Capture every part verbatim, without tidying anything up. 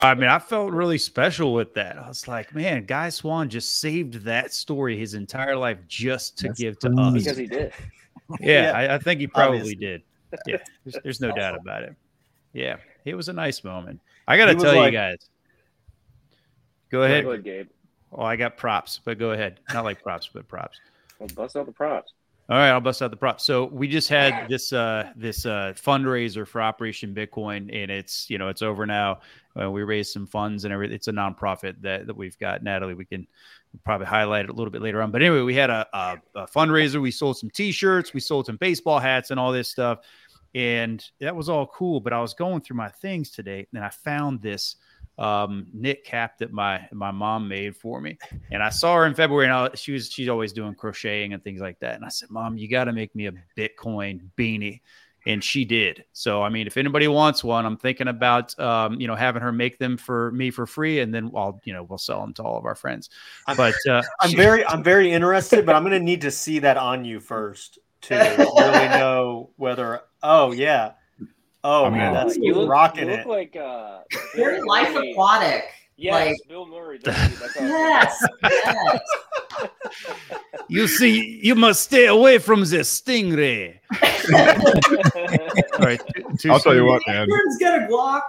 I mean, I felt really special with that. I was like, man, Guy Swan just saved that story his entire life just to That's give to crazy. us. Because he did. Yeah, Yeah, I, I think he probably obviously. did. Yeah, there's, there's no doubt about it. Yeah, it was a nice moment. I got to He was tell like- you guys. Go ahead. Go ahead, Gabe. Oh, I got props, but go ahead. Not like props, but props. Well, bust out the props. All right, I'll bust out the props. So we just had this uh, this uh, fundraiser for Operation Bitcoin, and it's you know it's over now. Uh, we raised some funds and everything. It's a nonprofit that, that we've got. Natalie, we can probably highlight it a little bit later on. But anyway, we had a, a, a fundraiser. We sold some T-shirts, we sold some baseball hats, and all this stuff, and that was all cool. But I was going through my things today, and I found this um knit cap that my my mom made for me, and I saw her in February, and I, she was she's always doing crocheting and things like that, and I said, Mom, you got to make me a Bitcoin beanie, and she did. So I mean, if anybody wants one, I'm thinking about um you know having her make them for me for free, and then I'll you know we'll sell them to all of our friends. I'm, but uh I'm she, very I'm very interested, but I'm gonna need to see that on you first to really know whether. Oh yeah. Oh I mean, man, that's you look, rocking you it. look like uh, Very Bill life Murray. aquatic. Yes, Like, Bill Murray. That's, that's how yes, yes. you see, you must stay away from the stingray. All right, too- too I'll tell you soon? what, man. Everyone's got a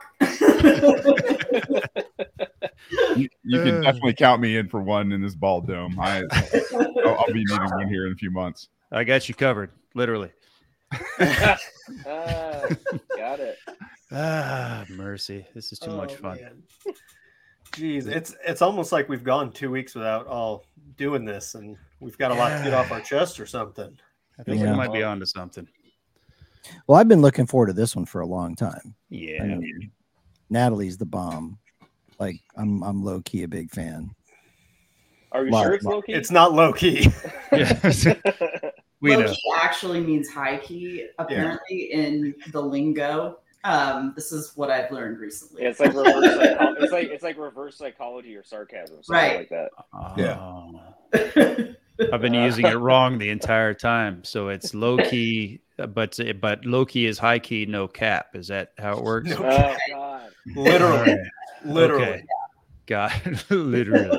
Glock. You, you Uh. can definitely count me in for one in this ball dome. I, I'll, I'll be needing one here in a few months. I got you covered, literally. ah, got it. Ah, mercy. This is too much Oh, fun. man. Jeez, it's it's almost like we've gone two weeks without all doing this, and we've got a lot to get off our chest or something. I think Yeah. we might be onto something. Well, I've been looking forward to this one for a long time. Yeah. I mean, Natalie's the bomb. Like I'm, I'm low key a big fan. Are you Lot- sure it's lot- low key? It's not low key. Yeah. We Low know. key actually means high key, apparently, in the lingo. Um, this is what I've learned recently. Yeah, it's like reverse psycho- it's like it's like reverse psychology or sarcasm, something Right. like that. Yeah. Oh. I've been using it wrong the entire time. So it's low key, but but low key is high key, no cap. Is that how it works? No. Oh God. Literally, literally. Okay. God, literally.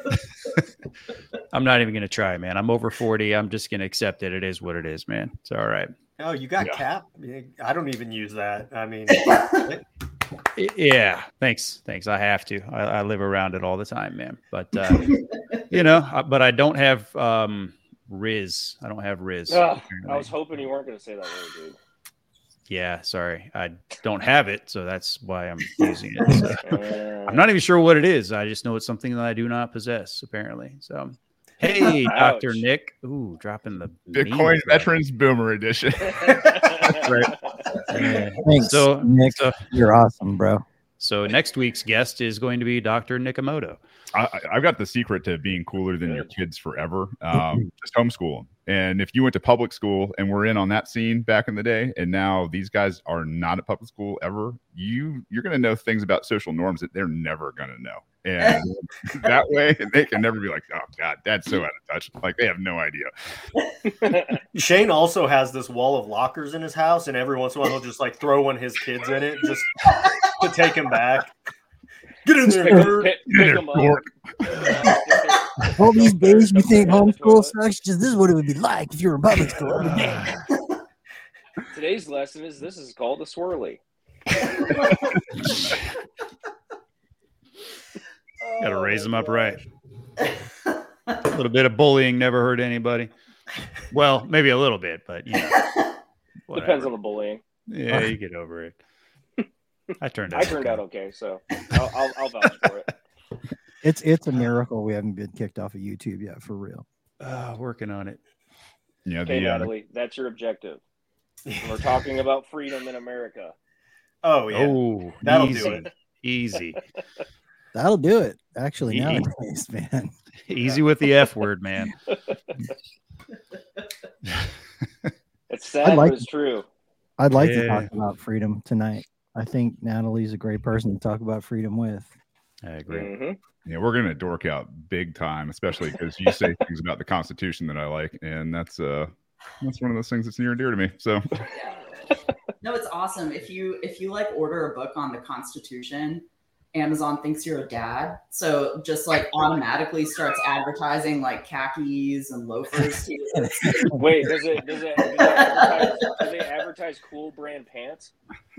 I'm not even gonna try, man. I'm over forty. I'm just gonna accept it. It is what it is, man. It's all right. Oh, you got Yeah. cap? I don't even use that. I mean, I- Yeah, thanks, thanks. I have to. I, I live around it all the time, man. But uh, you know, I- but I don't have um, Riz. I don't have Riz. Ugh, I apparently. was hoping you weren't going to say that word, dude. Yeah, sorry, I don't have it, so that's why I'm using it. So. Uh, I'm not even sure what it is. I just know it's something that I do not possess, apparently. So, hey, Doctor Ouch. Nick. Ooh, dropping the Bitcoin memes. Veterans Boomer Edition. Right. Yeah. Thanks, So, Nick. so, You're awesome, bro. so next week's guest is going to be Doctor Nikamoto. I, I- I've got the secret to being cooler than your kids forever. Um, just homeschool 'em. And if you went to public school and were in on that scene back in the day, and now these guys are not at public school ever, you you're going to know things about social norms that they're never going to know. And that way, they can never be like, "Oh God, that's so out of touch." Like they have no idea. Shane also has this wall of lockers in his house, and every once in a while he'll just like throw one of his kids in it just to take him back. Get in there, pick, nerd. pick, Get in pick there, 'em up. dork. All these days you think Dump it homeschool into a sucks? Just this is what it would be like if you were in public school every day. Today's lesson is this is called a swirly. Got to raise them up right. A little bit of bullying never hurt anybody. Well, maybe a little bit, but you know, whatever. Depends on the bullying. Yeah, you get over it. I turned out. I turned okay. out okay, so I'll, I'll, I'll vouch for it. It's it's a miracle we haven't been kicked off of YouTube yet, for real. Uh, working on it. Yeah, Okay, the uh, Natalie, that's your objective. We're talking about freedom in America. Oh yeah, Oh, that'll easy, do it. easy, That'll do it. Actually, Ye- nowadays, man. easy with the F word, man. It's sad, like but it's true. I'd like to Yeah. talk about freedom tonight. I think Natalie's a great person to talk about freedom with. I agree. Mhm. yeah, we're gonna dork out big time, especially because you say things about the Constitution that I like, and that's uh that's one of those things that's near and dear to me. So No, it's awesome. If you if you like order a book on the Constitution, Amazon thinks you're a dad, so just like automatically starts advertising like khakis and loafers to you. Wait, does it does it, does it advertise, do they advertise cool brand pants?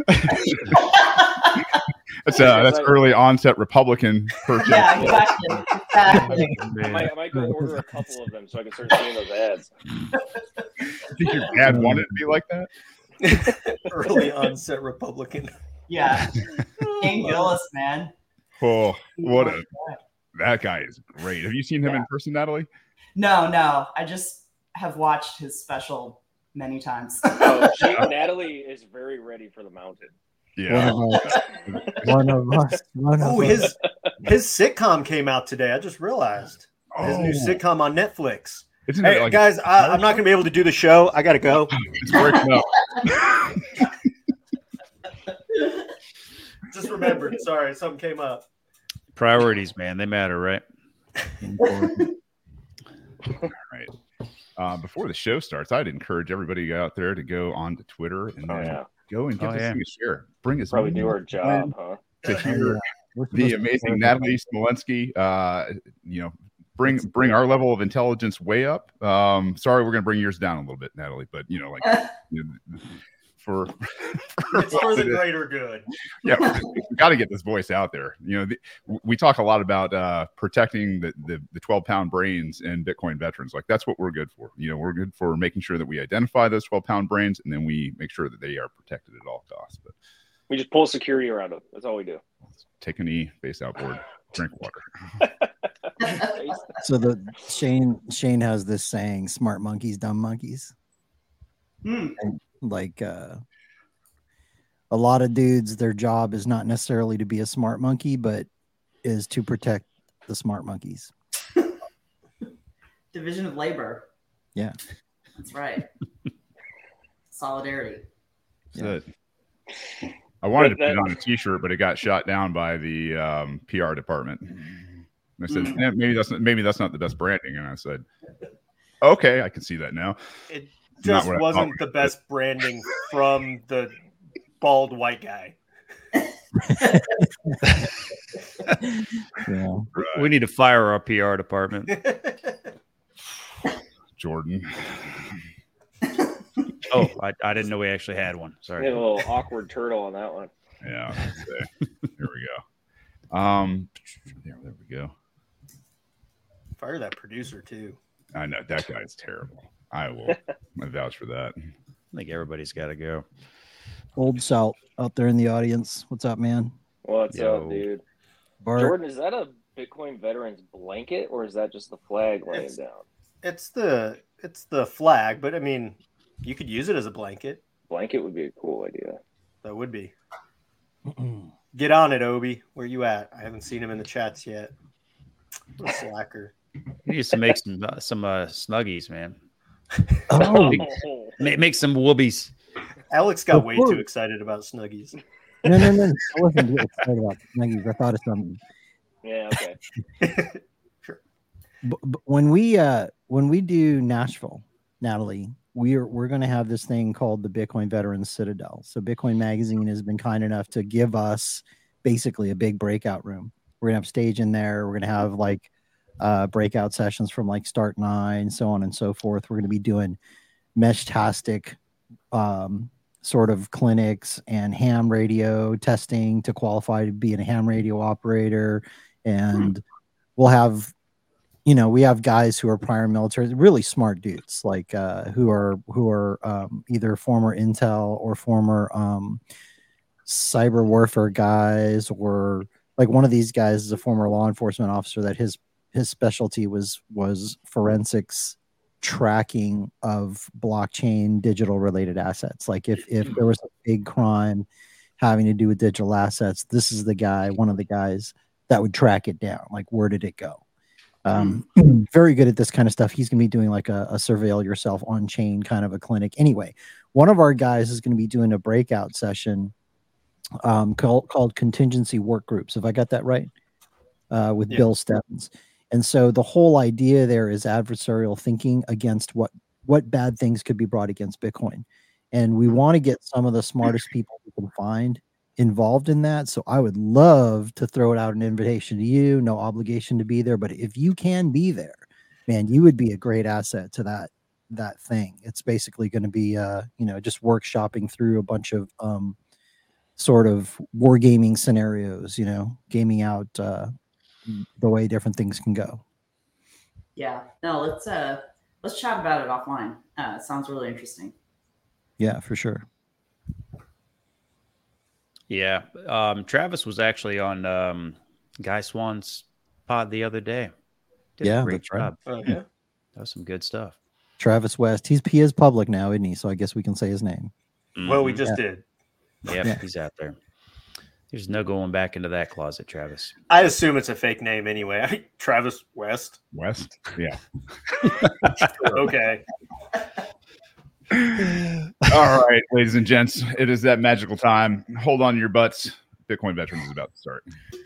That's uh, that's early onset Republican purchase. Yeah, exactly. exactly. I might, I might go order a couple of them so I can start seeing those ads. I think your dad wanted to be like that. Early onset Republican. Yeah, King Gillis, man. Oh, what a that guy is great. Have you seen him yeah. in person, Natalie? No, no. I just have watched his special many times. Oh, she, Natalie is very ready for the mountain. Yeah. One of us. One of Oh, us. his his sitcom came out today. I just realized his Oh. new sitcom on Netflix. Isn't Hey it like guys, I, I'm not gonna be able to do the show. I gotta go. it's breaking up. Just remembered. Sorry, something came up. Priorities, man, they matter, right? All right. Uh, before the show starts, I'd encourage everybody out there to go on to Twitter and Oh then yeah, go and give Oh, this yeah. thing a share. Bring us probably do our job, huh? to hear We're the supposed to- amazing Natalie Smolensky. Uh, you know, bring bring our level of intelligence way up. Um, sorry, we're gonna bring yours down a little bit, Natalie, but you know, like you know, for, for It's for the greater good. yeah, we got to get this voice out there. You know, the, we talk a lot about uh, protecting the, the the twelve pound brains and Bitcoin veterans. Like that's what we're good for. You know, we're good for making sure that we identify those twelve pound brains, and then we make sure that they are protected at all costs. But We just pull security around them. That's all we do. take a knee, face outboard, drink water. So the Shane Shane has this saying, "Smart monkeys, dumb monkeys." Hmm. And like uh, a lot of dudes, their job is not necessarily to be a smart monkey, but is to protect the smart monkeys. Division of labor. Yeah, That's right. Solidarity. That's it. I wanted to But put it that- on a T-shirt, but it got shot down by the um, P R department. And I said, Mm. "Eh, maybe that's not, maybe that's not the best branding. And I said, okay, I can see that now. It Not just what I wasn't thought. the best branding from the bald white guy. yeah. We need to fire our P R department. Jordan. Oh, I, I didn't know we actually had one. We Sorry. have a little awkward turtle on that one. Yeah. let's see. Here we go. Um, there, there we go. Fire that producer too. I know that guy's terrible. I will I vouch for that. I think everybody's got to go. Old Salt out there in the audience. What's up, man? What's Yo. up, dude? Bart. Jordan, is that a Bitcoin veterans blanket or is that just the flag laying It's- down? It's the it's the flag, but I mean, you could use it as a blanket. Blanket would be a cool idea. That would be. Get on it, Obi. Where you at? I haven't seen him in the chats yet. Slacker. He needs to make some uh, some uh, snuggies, man. Oh, Make, make some whoobies. Alex got way Before- too excited about Snuggies. no, no, no. I wasn't getting excited about Snuggies. I thought of something. Yeah, okay. B- b- when we uh when we do Nashville, Natalie, we're we're going to have this thing called the Bitcoin Veterans Citadel. So Bitcoin Magazine has been kind enough to give us basically a big breakout room. We're gonna have stage in there. We're gonna have like uh breakout sessions from like Start Nine, so on and so forth. We're gonna be doing Meshtastic um sort of clinics and ham radio testing to qualify to be a ham radio operator, and we'll have, you know, we have guys who are prior military, really smart dudes, like uh, who are who are um, either former Intel or former um, cyber warfare guys, or like one of these guys is a former law enforcement officer that his his specialty was was forensics tracking of blockchain digital related assets. Like if if there was a big crime having to do with digital assets, this is the guy, one of the guys that would track it down. Like, where did it go? Um, very good at this kind of stuff. He's going to be doing like a, a surveil yourself on chain kind of a clinic. Anyway, one of our guys is going to be doing a breakout session um, called, called contingency work groups. If I got that right, uh, with Yeah. Bill Stebbins. And so the whole idea there is adversarial thinking against what, what bad things could be brought against Bitcoin. And we want to get some of the smartest people we can find involved in that. So I would love to throw it out an invitation to you, no obligation to be there. But if you can be there, man, you would be a great asset to that that thing. It's basically going to be uh, you know, just workshopping through a bunch of um sort of wargaming scenarios, you know, gaming out uh the way different things can go. Yeah. No, let's uh let's chat about it offline. Uh it sounds really interesting. Yeah, for sure. Yeah. Um, Travis was actually on um, Guy Swan's pod the other day. Did Yeah, a great that's right. job. Oh, yeah. That was some good stuff. Travis West. He's he is public now, isn't he? So I guess we can say his name. Well, we Mhm. just Yeah. did. Yep, Yeah. he's out there. There's no going back into that closet, Travis. I assume it's a fake name anyway. Travis West. West. Yeah. Okay. All right, ladies and gents, it is that magical time. Hold on to your butts. Bitcoin Veterans is about to start.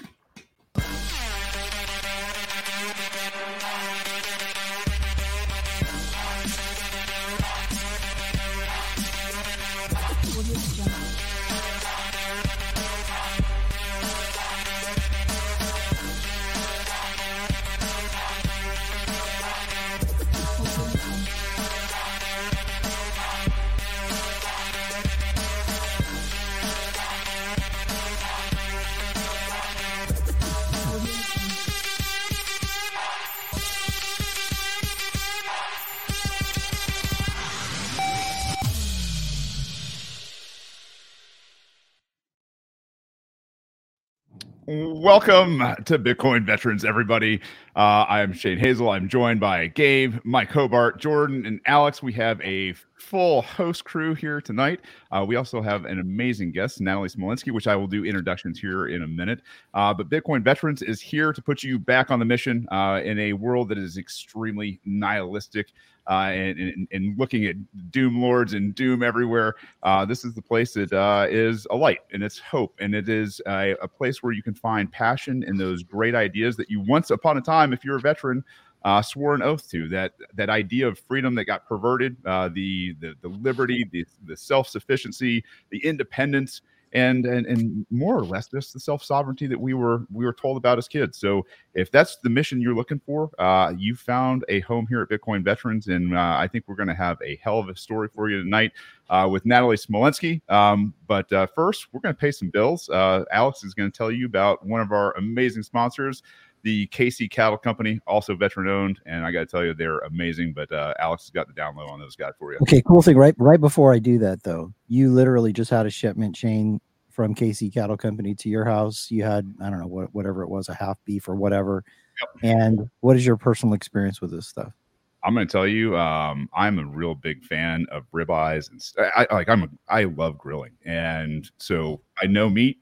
Welcome to Bitcoin Veterans, everybody. Uh, I am Shane Hazel. I'm joined by Gabe, Mike Hobart, Jordan, and Alex. We have a full host crew here tonight. Uh, we also have an amazing guest, Natalie Smolenski, which I will do introductions here in a minute. Uh, but Bitcoin Veterans is here to put you back on the mission uh, in a world that is extremely nihilistic. Uh, and, and, and looking at doom lords and doom everywhere, uh, this is the place that uh, is a light and it's hope. And it is a, a place where you can find passion in those great ideas that you once upon a time, if you're a veteran, uh, swore an oath to. That that idea of freedom that got perverted, uh, the, the the liberty, the, the self-sufficiency, the independence, and and and more or less just the self-sovereignty that we were we were told about as kids. So if that's the mission you're looking for, uh, you found a home here at Bitcoin Veterans, and uh, I think we're going to have a hell of a story for you tonight uh, with Natalie Smolenski. Um, but uh, first, we're going to pay some bills. Uh, Alex is going to tell you about one of our amazing sponsors, the K C Cattle Company, also veteran owned, and I got to tell you, they're amazing. But uh, Alex has got the down low on those guys for you. Okay, cool thing. Right, right before I do that, though, you literally just had a shipment chain from K C Cattle Company to your house. You had, I don't know what, whatever it was, a half beef or whatever. Yep. And what is your personal experience with this stuff? I'm going to tell you, um, I'm a real big fan of ribeyes, and st- I like I'm a, I love grilling, and so I know meat.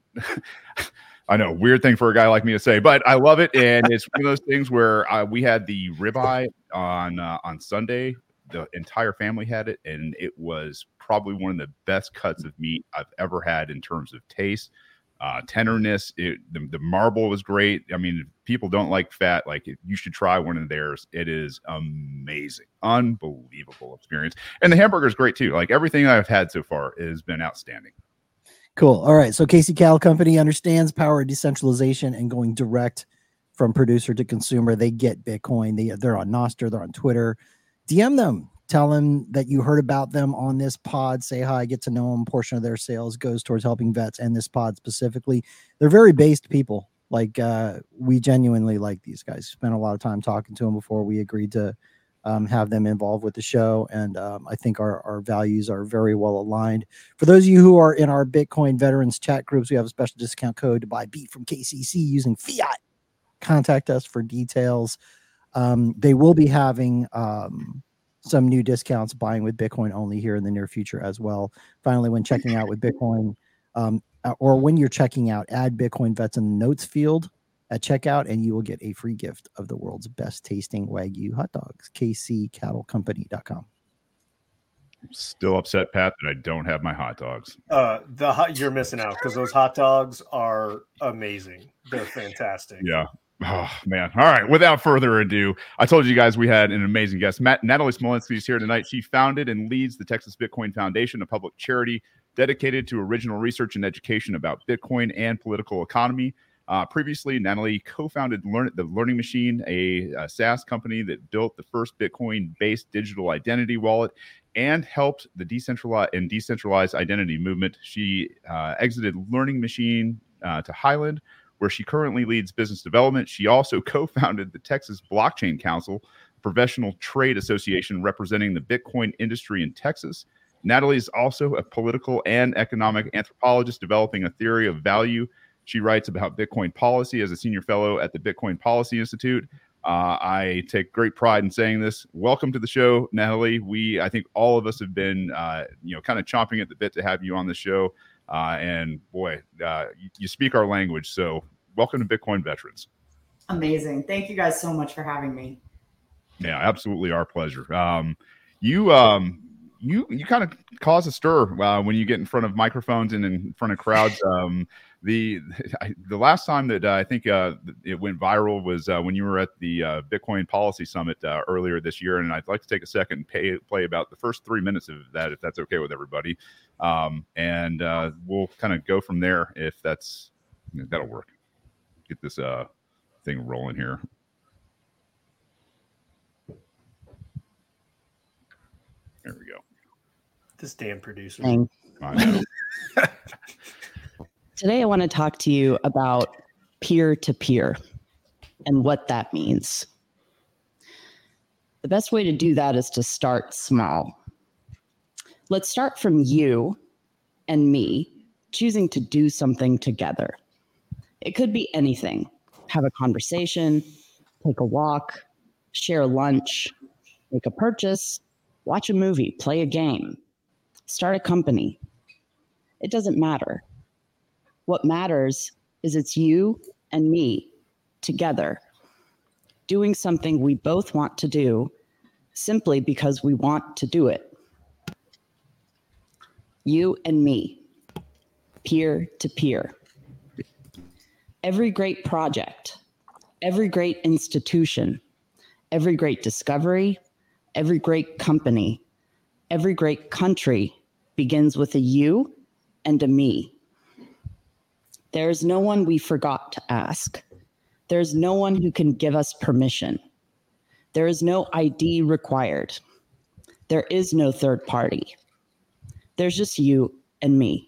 I know, weird thing for a guy like me to say, but I love it, and it's one of those things where uh, we had the ribeye on uh, on Sunday. The entire family had it, and it was probably one of the best cuts of meat I've ever had in terms of taste, uh, tenderness. It, the, the marble was great. I mean, if people don't like fat, like you should try one of theirs. It is amazing, unbelievable experience, and the hamburger is great too. Like everything I've had so far has been outstanding. Cool. All right. So K C Cattle Company understands power of decentralization and going direct from producer to consumer. They get Bitcoin. They, they're on Nostr. They're on Twitter. D M them. Tell them that you heard about them on this pod. Say hi. Get to know them. Portion of their sales goes towards helping vets and this pod specifically. They're very based people. Like uh, we genuinely like these guys. Spent a lot of time talking to them before we agreed to Um, have them involved with the show. And um, I think our, our values are very well aligned. For those of you who are in our Bitcoin veterans chat groups, we have a special discount code to buy beef from K C C using fiat. Contact us for details. Um, they will be having um, some new discounts buying with Bitcoin only here in the near future as well. Finally, when checking out with Bitcoin um, or when you're checking out, add Bitcoin Vets in the notes field at checkout, and you will get a free gift of the world's best tasting Wagyu hot dogs. K C cattle company dot com. Still upset, Pat, that I don't have my hot dogs. Uh, the hot, you're missing out because those hot dogs are amazing. They're fantastic. Yeah. Oh, man. All right. Without further ado, I told you guys we had an amazing guest. Matt, Natalie Smolenski is here tonight. She founded and leads the Texas Bitcoin Foundation, a public charity dedicated to original research and education about Bitcoin and political economy. Uh, previously, Natalie co-founded Learn- the Learning Machine, a, a SaaS company that built the first Bitcoin-based digital identity wallet and helped the decentralized and decentralized identity movement. She uh, exited Learning Machine uh, to Highland, where she currently leads business development. She also co-founded the Texas Blockchain Council, a professional trade association representing the Bitcoin industry in Texas. Natalie is also a political and economic anthropologist developing a theory of value. She writes about Bitcoin policy as a senior fellow at the Bitcoin Policy Institute. Uh, I take great pride in saying this. Welcome to the show, Natalie. We, I think all of us have been, uh, you know, kind of chomping at the bit to have you on the show. Uh, and boy, uh, you, you speak our language. So welcome to Bitcoin Veterans. Amazing. Thank you guys so much for having me. Yeah, absolutely. Our pleasure. Um, you, um, you, you kind of cause a stir uh, when you get in front of microphones and in front of crowds. Um, The the last time that uh, I think uh, it went viral was uh, when you were at the uh, Bitcoin Policy Summit uh, earlier this year, and I'd like to take a second and pay, play about the first three minutes of that, if that's okay with everybody, um, and uh, we'll kind of go from there if that's that'll work. Get this uh, thing rolling here. There we go. This damn producer. Dang. I know. Today, I want to talk to you about peer-to-peer and what that means. The best way to do that is to start small. Let's start from you and me choosing to do something together. It could be anything. Have a conversation, take a walk, share lunch, make a purchase, watch a movie, play a game, start a company. It doesn't matter. What matters is it's you and me together doing something we both want to do simply because we want to do it. You and me, peer to peer. Every great project, every great institution, every great discovery, every great company, every great country begins with a you and a me. There is no one we forgot to ask. There is no one who can give us permission. There is no I D required. There is no third party. There's just you and me.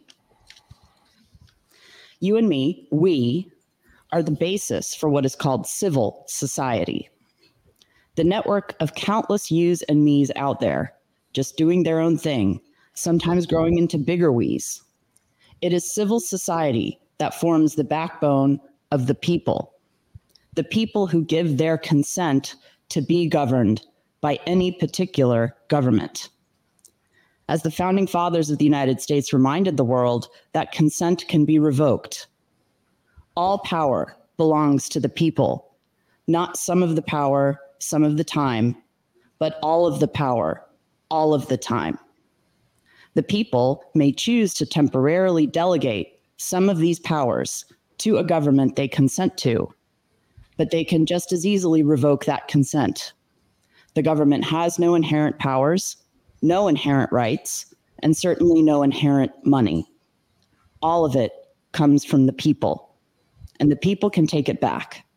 You and me, we, are the basis for what is called civil society. The network of countless yous and me's out there, just doing their own thing, sometimes growing into bigger we's. It is civil society that forms the backbone of the people, the people who give their consent to be governed by any particular government. As the founding fathers of the United States reminded the world, that consent can be revoked. All power belongs to the people, not some of the power, some of the time, but all of the power, all of the time. The people may choose to temporarily delegate some of these powers to a government they consent to, but they can just as easily revoke that consent. The government has no inherent powers, no inherent rights, and certainly no inherent money. All of it comes from the people, and the people can take it back.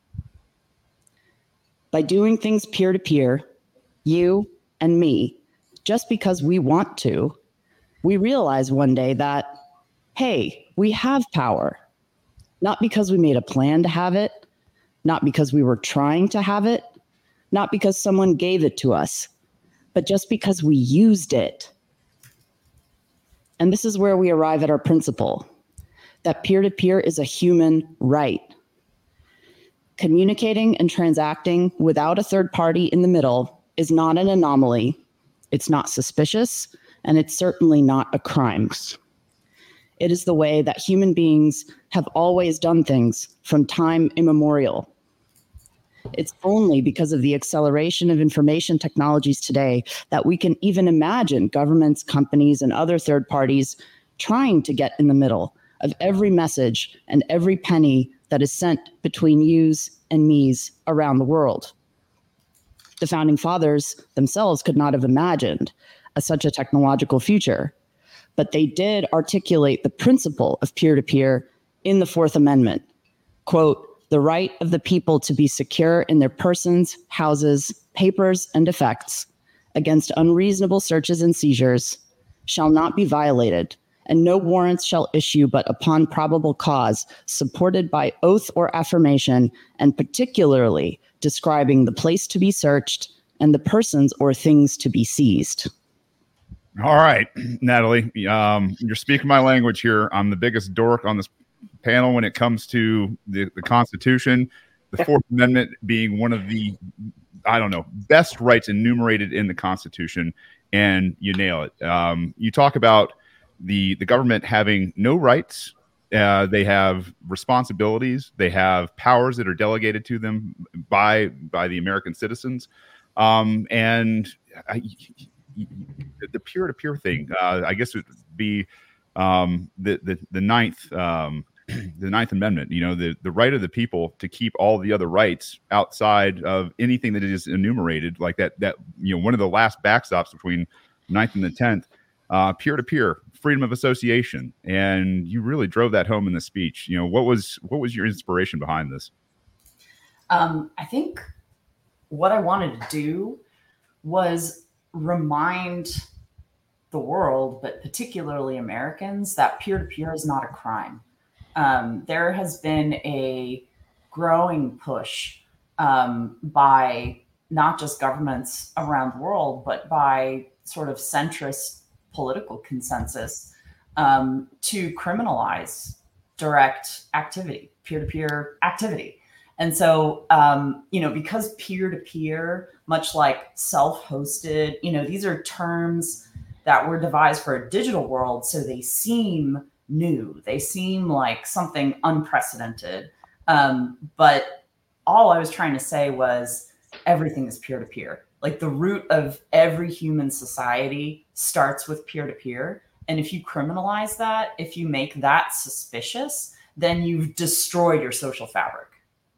By doing things peer-to-peer, you and me, just because we want to, we realize one day that, hey, we have power, not because we made a plan to have it, not because we were trying to have it, not because someone gave it to us, but just because we used it. And this is where we arrive at our principle, that peer-to-peer is a human right. Communicating and transacting without a third party in the middle is not an anomaly, it's not suspicious, and it's certainly not a crime. It is the way that human beings have always done things from time immemorial. It's only because of the acceleration of information technologies today that we can even imagine governments, companies, and other third parties trying to get in the middle of every message and every penny that is sent between yous and me's around the world. The founding fathers themselves could not have imagined a, such a technological future. but they did articulate the principle of peer-to-peer in the Fourth Amendment. Quote, the right of the people to be secure in their persons, houses, papers, and effects against unreasonable searches and seizures shall not be violated, and no warrants shall issue but upon probable cause, supported by oath or affirmation, and particularly describing the place to be searched and the persons or things to be seized. All right, Natalie, um, you're speaking my language here. I'm the biggest dork on this panel when it comes to the, the Constitution, the Fourth Amendment being one of the, I don't know, best rights enumerated in the Constitution, and you nail it. Um, you talk about the the government having no rights. Uh, they have responsibilities. They have powers that are delegated to them by by the American citizens, um, and I, the peer-to-peer thing. Uh, I guess it would be um, the the the ninth. Um, the Ninth Amendment, you know, the, the right of the people to keep all the other rights outside of anything that is enumerated, like that, that, you know, one of the last backstops between ninth and the tenth, uh, peer-to-peer, freedom of association. And you really drove that home in the speech. You know, what was, what was your inspiration behind this? Um, I think what I wanted to do was remind the world, but particularly Americans, that peer-to-peer is not a crime. Um, there has been a growing push um, by not just governments around the world, but by sort of centrist political consensus um, to criminalize direct activity, peer-to-peer activity. And so, um, you know, because peer-to-peer, much like self-hosted, you know, these are terms that were devised for a digital world, so they seem new. They seem like something unprecedented. Um, but all I was trying to say was everything is peer-to-peer. Like the root of every human society starts with peer-to-peer. And if you criminalize that, if you make that suspicious, then you've destroyed your social fabric.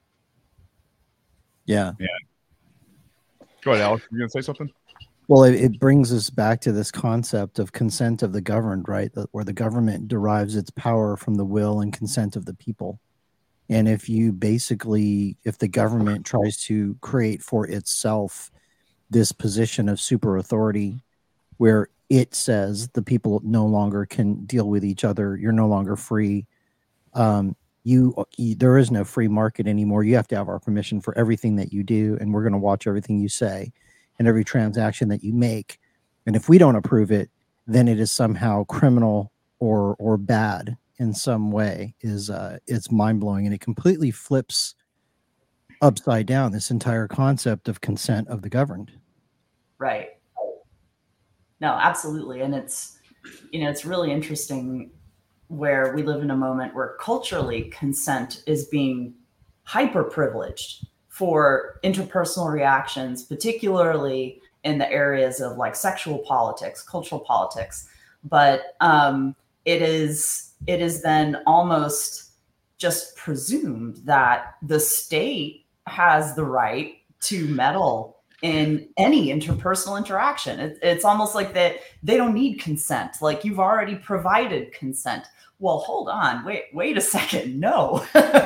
Yeah. Yeah. Go ahead, Alex. You going to say something? Well, it, it brings us back to this concept of consent of the governed, right? That, where the government derives its power from the will and consent of the people. And if you basically, if the government tries to create for itself this position of super authority where it says the people no longer can deal with each other, you're no longer free, um, you, you there is no free market anymore. You have to have our permission for everything that you do, and we're going to watch everything you say and every transaction that you make. And if we don't approve it, then it is somehow criminal or or bad in some way. Is uh it's mind-blowing, and it completely flips upside down this entire concept of consent of the governed. Right. No, absolutely. And it's, you know, it's really interesting where we live in a moment where culturally consent is being hyper privileged for interpersonal reactions, particularly in the areas of like sexual politics, cultural politics. But um, it is it is then almost just presumed that the state has the right to meddle in any interpersonal interaction. It, it's almost like that they don't need consent. Like you've already provided consent. Well, hold on, wait, wait a second. No.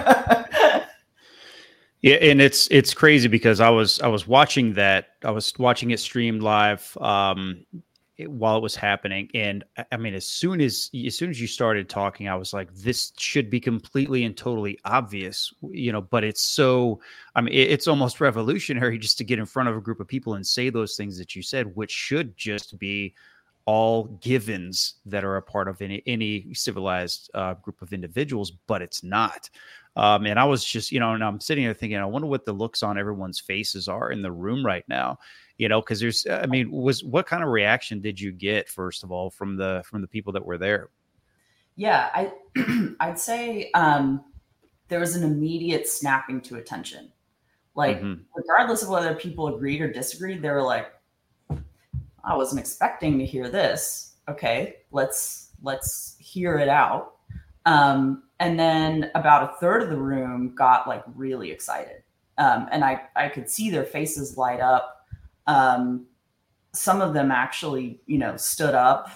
Yeah, and it's it's crazy because I was I was watching that I was watching it streamed live um, it, while it was happening, and I mean, as soon as as soon as you started talking, I was like, this should be completely and totally obvious, you know. But it's so I mean, it, it's almost revolutionary just to get in front of a group of people and say those things that you said, which should just be all givens that are a part of any any civilized uh, group of individuals, but it's not. Um, and I was just, you know, and I'm sitting there thinking, I wonder what the looks on everyone's faces are in the room right now, you know, because there's, I mean, was what kind of reaction did you get, first of all, from the from the people that were there? Yeah, I I'd say um, there was an immediate snapping to attention. Like, mm-hmm. regardless of whether people agreed or disagreed, they were like, I wasn't expecting to hear this. Okay, let's let's hear it out. Um, and then about a third of the room got like really excited. Um, and I, I could see their faces light up. Um, some of them actually, you know, stood up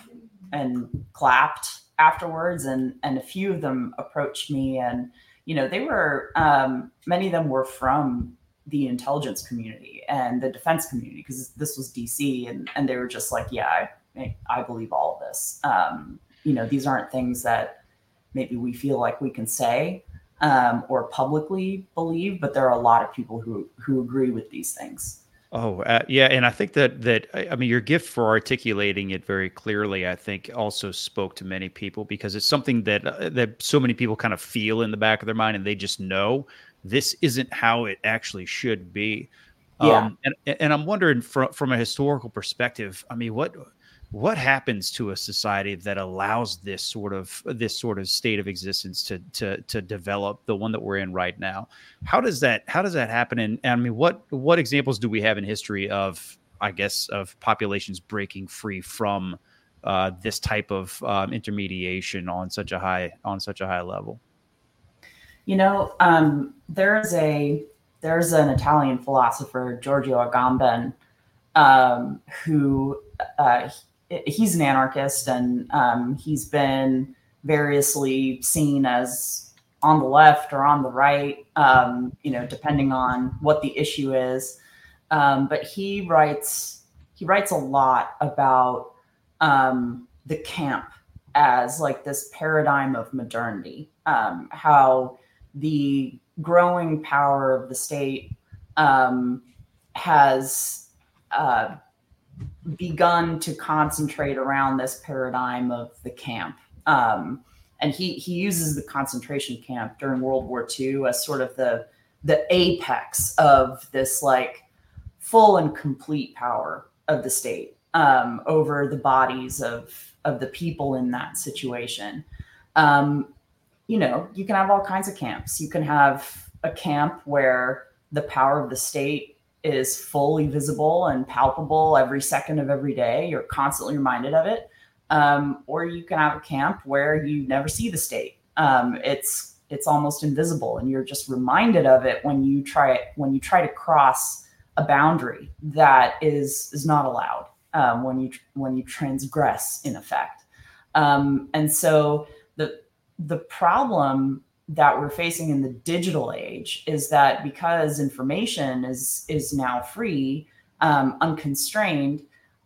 and clapped afterwards, and and a few of them approached me, and you know they were um, many of them were from the intelligence community and the defense community, because this was D C, and and they were just like, yeah, I, I believe all of this. Um, you know, these aren't things that maybe we feel like we can say um, or publicly believe, but there are a lot of people who who agree with these things. Oh, uh, yeah, and I think that that I mean your gift for articulating it very clearly, I think, also spoke to many people, because it's something that uh, that so many people kind of feel in the back of their mind, and they just know this isn't how it actually should be. Yeah. Um, and and I'm wondering from from a historical perspective, I mean, what what happens to a society that allows this sort of this sort of state of existence to to to develop, the one that we're in right now? How does that how does that happen? And, and I mean, what what examples do we have in history of, I guess, of populations breaking free from uh, this type of um, intermediation on such a high on such a high level? You know, um, there's a there's an Italian philosopher, Giorgio Agamben, um, who uh, he's an anarchist, and um, he's been variously seen as on the left or on the right, um, you know, depending on what the issue is. Um, but he writes he writes a lot about um, the camp as like this paradigm of modernity, um, how the growing power of the state um, has uh, begun to concentrate around this paradigm of the camp. Um, and he he uses the concentration camp during World War Two as sort of the the apex of this like full and complete power of the state um, over the bodies of of the people in that situation. Um, you know, you can have all kinds of camps. You can have a camp where the power of the state is fully visible and palpable every second of every day. You're constantly reminded of it. Um, or you can have a camp where you never see the state. Um, it's it's almost invisible, and you're just reminded of it when you try when you try to cross a boundary that is is not allowed, um, when you when you transgress, in effect. Um, and so the the problem that we're facing in the digital age is that because information is is now free, um, unconstrained,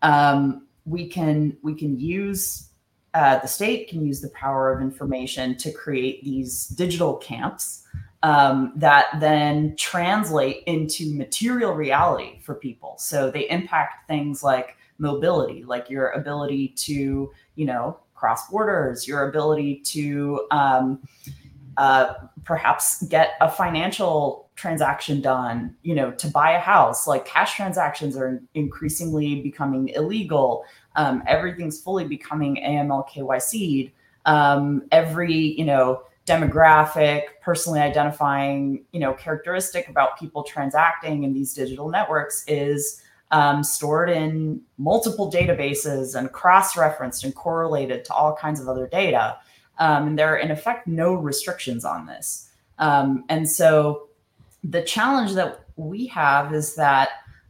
um, we can we can use uh, the state can use the power of information to create these digital camps um, that then translate into material reality for people. So they impact things like mobility, like your ability to, you know, cross borders, your ability to um, uh, perhaps get a financial transaction done, you know, to buy a house. Like cash transactions are increasingly becoming illegal. Um, everything's fully becoming A M L K Y C'd. Um, every, you know, demographic, personally identifying, you know, characteristic about people transacting in these digital networks is um, stored in multiple databases and cross-referenced and correlated to all kinds of other data. Um, and there are, in effect, no restrictions on this. Um, and so the challenge that we have is that,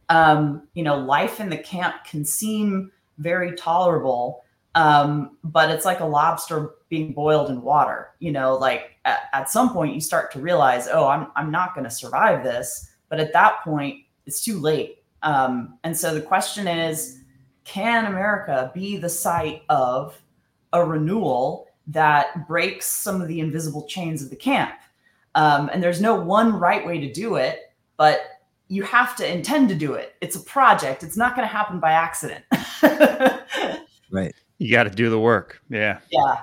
um, you know, life in the camp can seem very tolerable, um, but it's like a lobster being boiled in water. You know, like at, at some point you start to realize, oh, I'm, I'm not going to survive this. But at that point, it's too late. Um, and so the question is, can America be the site of a renewal that breaks some of the invisible chains of the camp? Um, and there's no one right way to do it, but you have to intend to do it. It's a project. It's not going to happen by accident. Right. You got to do the work. Yeah. Yeah.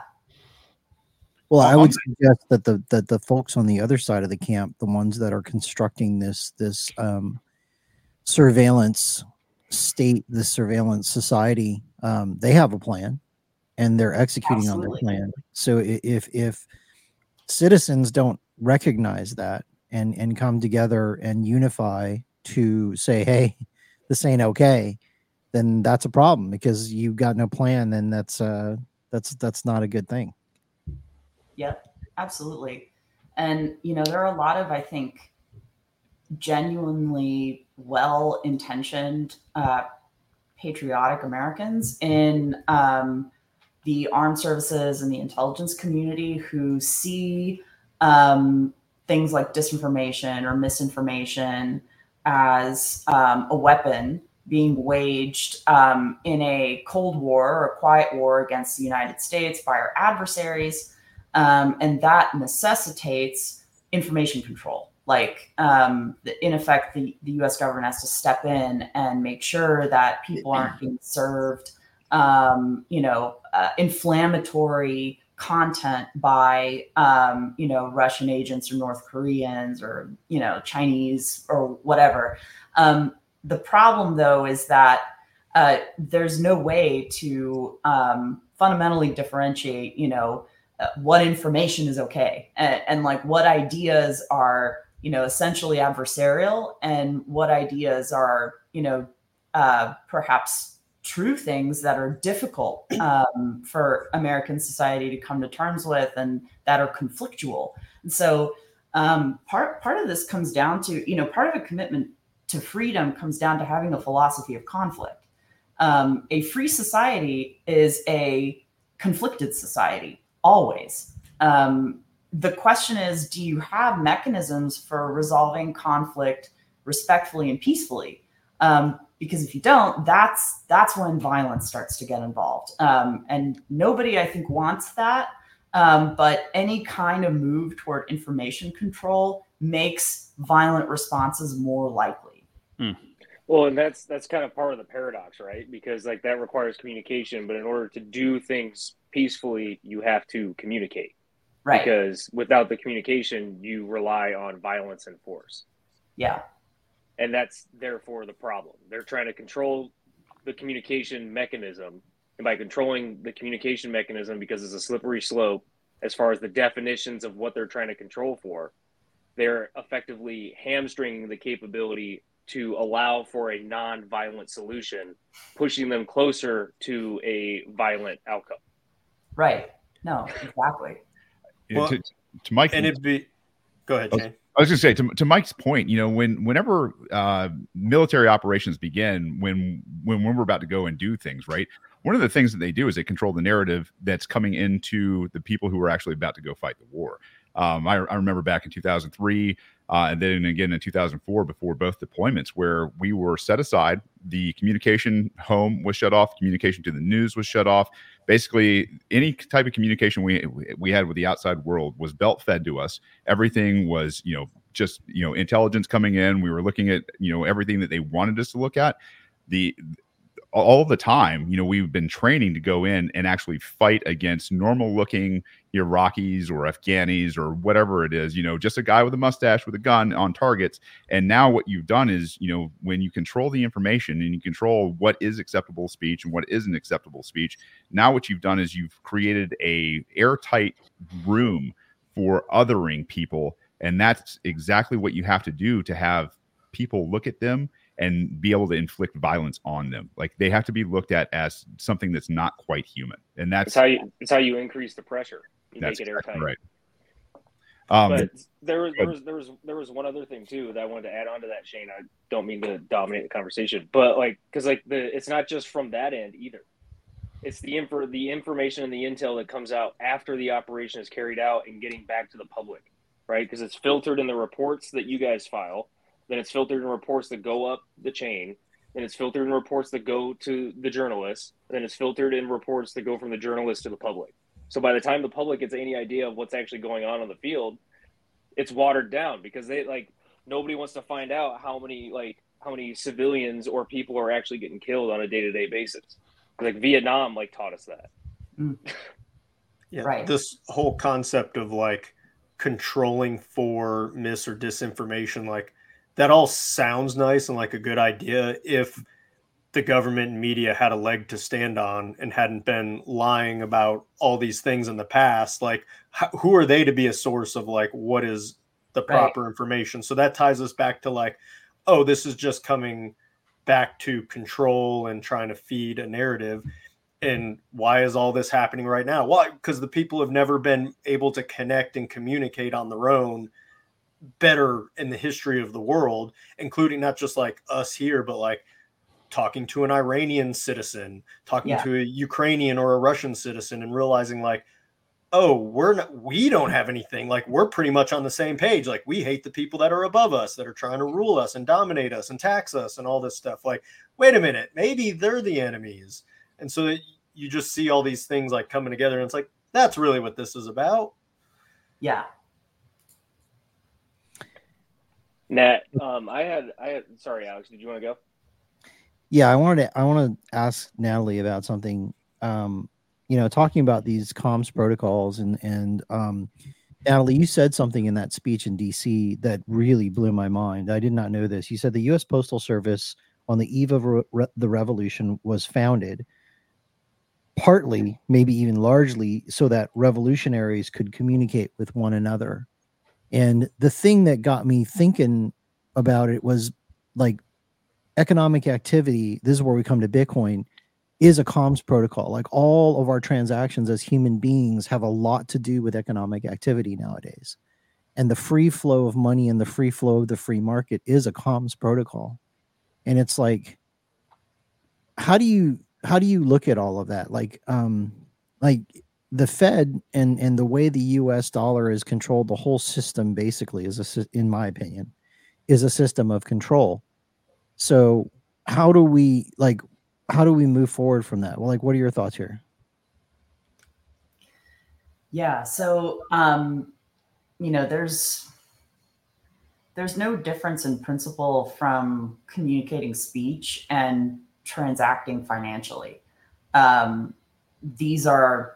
Well, I would suggest that the that the folks on the other side of the camp, the ones that are constructing this this um, surveillance state, this surveillance society, um, they have a plan, and they're executing Absolutely. on their plan. So if if citizens don't recognize that and and come together and unify to say, hey, this ain't okay, then that's a problem, because you've got no plan. Then that's uh that's that's not a good thing. Yep, absolutely. And you know, there are a lot of, I think, genuinely well-intentioned uh, patriotic Americans in um, the the armed services and the intelligence community who see um, things like disinformation or misinformation as um, a weapon being waged um, in a Cold War or a quiet war against the United States by our adversaries. Um, and that necessitates information control. Like, um, in effect, the, the U S government has to step in and make sure that people aren't being served, um, you know, uh, inflammatory content by, um, you know, Russian agents or North Koreans or, you know, Chinese or whatever. Um, the problem, though, is that uh, there's no way to um, fundamentally differentiate, you know, uh, what information is okay and, and like what ideas are, you know, essentially adversarial and what ideas are, you know, uh, perhaps true things that are difficult um, for American society to come to terms with and that are conflictual. And so um, part part of this comes down to, you know, part of a commitment to freedom comes down to having a philosophy of conflict. Um, a free society is a conflicted society, always. Um, the question is, do you have mechanisms for resolving conflict respectfully and peacefully? Um, because if you don't, that's that's when violence starts to get involved. Um, and nobody, I think, wants that. Um, but any kind of move toward information control makes violent responses more likely. Hmm. Well, and that's that's kind of part of the paradox, right? Because like that requires communication, but in order to do things peacefully, you have to communicate. Right. Because without the communication, you rely on violence and force. Yeah. And that's therefore the problem. They're trying to control the communication mechanism. And by controlling the communication mechanism, because it's a slippery slope as far as the definitions of what they're trying to control for, they're effectively hamstringing the capability to allow for a non-violent solution, pushing them closer to a violent outcome. Right. No, exactly. Yeah, Well, to, to Mike, And it'd be, go ahead, Shane. I was going to say to, to Mike's point, you know, when whenever uh, military operations begin, when when when we're about to go and do things, right? One of the things that they do is they control the narrative that's coming into the people who are actually about to go fight the war. Um, I, I remember back in two thousand three, uh, and then again in two thousand four, before both deployments, where we were set aside. The communication home was shut off. Communication to the news was shut off. Basically, any type of communication we we had with the outside world was belt fed to us. Everything was, you know, just, you know, intelligence coming in. We were looking at, you know, everything that they wanted us to look at. The all the time, you know, we've been training to go in and actually fight against normal looking Iraqis or Afghanis or whatever it is, you know, just a guy with a mustache with a gun on targets. And now what you've done is, you know, when you control the information and you control what is acceptable speech and what isn't acceptable speech, now what you've done is you've created a airtight room for othering people. And that's exactly what you have to do to have people look at them and be able to inflict violence on them. Like, they have to be looked at as something that's not quite human. And that's, It's how you it's how you increase the pressure. You that's make it airtight. right. Um, But there was, there was there was there was one other thing too that I wanted to add on to that, Shane. I don't mean to dominate the conversation, but like, because like the it's not just from that end either. It's the info the information and the intel that comes out after the operation is carried out and getting back to the public, right? Because it's filtered in the reports that you guys file. Then it's filtered in reports that go up the chain. Then it's filtered in reports that go to the journalists. And then it's filtered in reports that go from the journalists to the public. So by the time the public gets any idea of what's actually going on on the field, it's watered down because they like nobody wants to find out how many like how many civilians or people are actually getting killed on a day-to-day basis. Like Vietnam like taught us that. Mm. Yeah, Right. this whole concept of like controlling for mis or disinformation, like that all sounds nice and like a good idea if the government and media had a leg to stand on and hadn't been lying about all these things in the past. Like, how, who are they to be a source of like what is the proper Right. information? So that ties us back to like, oh, this is just coming back to control and trying to feed a narrative. And why is all this happening right now? Well, because the people have never been able to connect and communicate on their own better in the history of the world, including not just like us here, but like talking to an Iranian citizen, talking Yeah. to a Ukrainian or a Russian citizen, and realizing like, oh, we're not, we don't have anything. Like, we're pretty much on the same page. Like, we hate the people that are above us, that are trying to rule us and dominate us and tax us and all this stuff. Like, wait a minute, maybe they're the enemies. And so you just see all these things like coming together, and it's like, that's really what this is about. Yeah. Nat, um, I had, I had, sorry, Alex, did you want to go? Yeah, I wanted to, I want to ask Natalie about something. Um, you know, talking about these comms protocols, and and um, Natalie, you said something in that speech in D C that really blew my mind. I did not know this. You said the U S Postal Service on the eve of re- re- the revolution was founded partly, maybe even largely, so that revolutionaries could communicate with one another. And the thing that got me thinking about it was like economic activity. This is where we come to Bitcoin, is a comms protocol. Like, all of our transactions as human beings have a lot to do with economic activity nowadays. And the free flow of money and the free flow of the free market is a comms protocol. And it's like, how do you how do you look at all of that? Like, um, like the Fed and and the way the U S dollar is controlled, the whole system basically is a, in my opinion, is a system of control. So how do we like how do we move forward from that? Well, like, what are your thoughts here? Yeah. So, um, you know, there's there's no difference in principle from communicating speech and transacting financially. Um, these are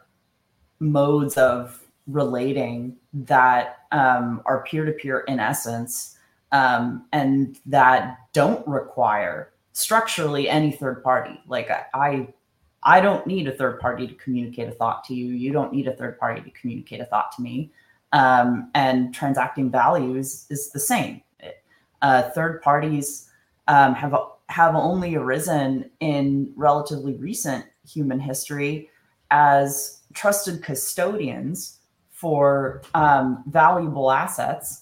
modes of relating that um, are peer-to-peer in essence, um, and that don't require structurally any third party. Like I, I don't need a third party to communicate a thought to you. You don't need a third party to communicate a thought to me. Um, and transacting values is the same. Uh, third parties um, have have only arisen in relatively recent human history as trusted custodians for um, valuable assets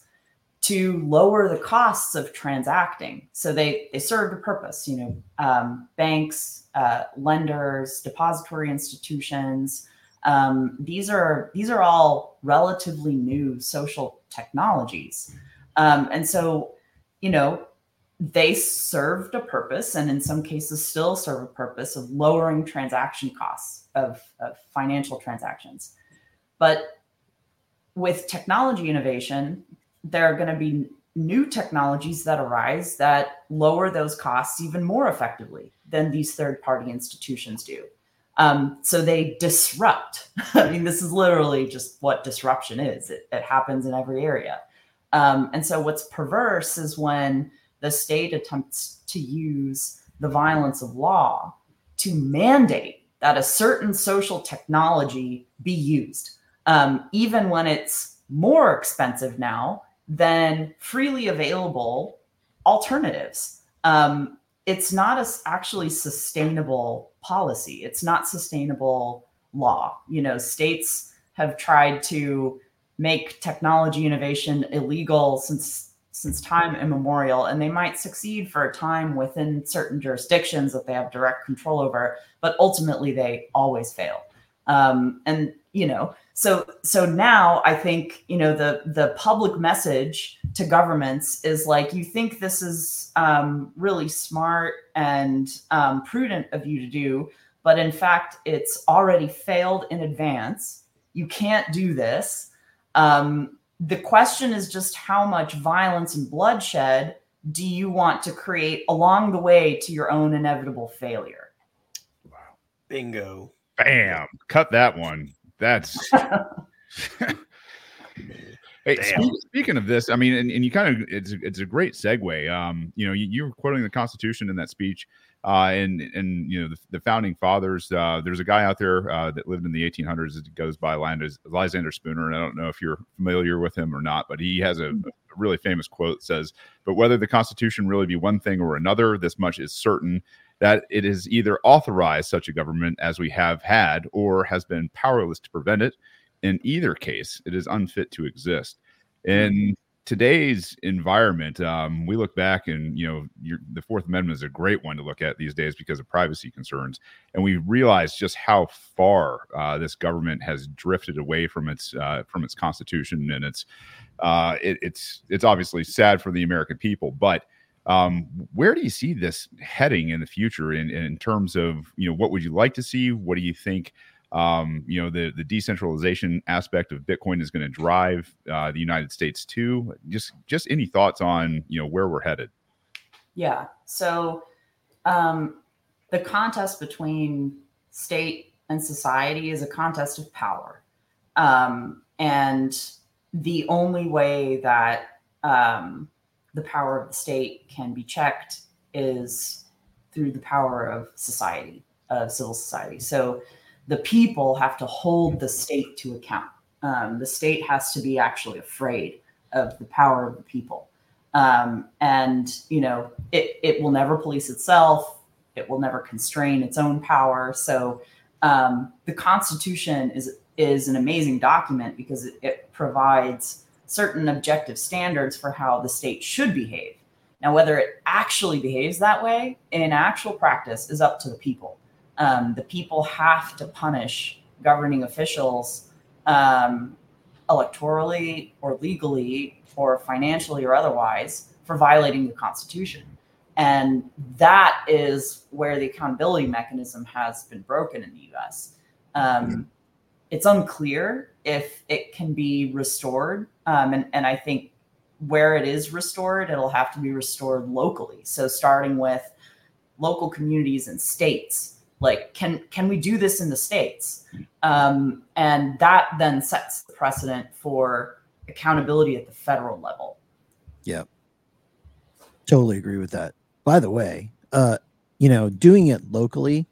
to lower the costs of transacting. So they they served a purpose. You know, um, banks, uh, lenders, depository institutions. Um, these are these are all relatively new social technologies, um, and so you know they served a purpose, and in some cases still serve a purpose of lowering transaction costs of, of financial transactions. But with technology innovation, there are going to be new technologies that arise that lower those costs even more effectively than these third-party institutions do. Um, so they disrupt. I mean, this is literally just what disruption is. It, it happens in every area. Um, and so what's perverse is when the state attempts to use the violence of law to mandate that a certain social technology be used, um, even when it's more expensive now than freely available alternatives. Um, it's not a, actually sustainable policy. It's not sustainable law. You know, states have tried to make technology innovation illegal since since time immemorial, and they might succeed for a time within certain jurisdictions that they have direct control over, but ultimately they always fail. Um, and you know, so so now I think you know the the public message to governments is like, you think this is um, really smart and um, prudent of you to do, but in fact it's already failed in advance. You can't do this. Um, the question is just how much violence and bloodshed do you want to create along the way to your own inevitable failure? Wow. Bingo. Bam. Cut that one. That's hey, spe- speaking of this, I mean, and, and you kind of, it's, it's a great segue. Um, you know, you, you were quoting the Constitution in that speech. Uh, and, and, you know, the, the founding fathers, uh, there's a guy out there uh, that lived in the eighteen hundreds that goes by Landis, Lysander Spooner. And I don't know if you're familiar with him or not, but he has a, a really famous quote that says, but whether the Constitution really be one thing or another, this much is certain, that it is either authorized such a government as we have had, or has been powerless to prevent it. In either case, it is unfit to exist. And today's environment, um, we look back and, you know, you're, the Fourth Amendment is a great one to look at these days because of privacy concerns. And we realize just how far uh, this government has drifted away from its uh, from its Constitution. And it's uh, it, it's it's obviously sad for the American people. But um, where do you see this heading in the future in, in terms of, you know, what would you like to see? What do you think? Um, you know, the, the decentralization aspect of Bitcoin is going to drive uh, the United States to? Just just any thoughts on, you know, where we're headed? Yeah. So um, the contest between state and society is a contest of power. Um, and the only way that um, the power of the state can be checked is through the power of society, of civil society. So the people have to hold the state to account. Um, the state has to be actually afraid of the power of the people. Um, and, you know, it, it will never police itself. It will never constrain its own power. So um, the Constitution is, is an amazing document because it, it provides certain objective standards for how the state should behave. Now, whether it actually behaves that way in actual practice is up to the people. Um, the people have to punish governing officials um, electorally or legally or financially or otherwise for violating the Constitution. And that is where the accountability mechanism has been broken in the U S. Um, mm-hmm. It's unclear if it can be restored. Um, and, and I think where it is restored, it'll have to be restored locally. So starting with local communities and states. Like, can can we do this in the states? Um, and that then sets the precedent for accountability at the federal level. Yeah, totally agree with that. By the way, uh, you know, doing it locally,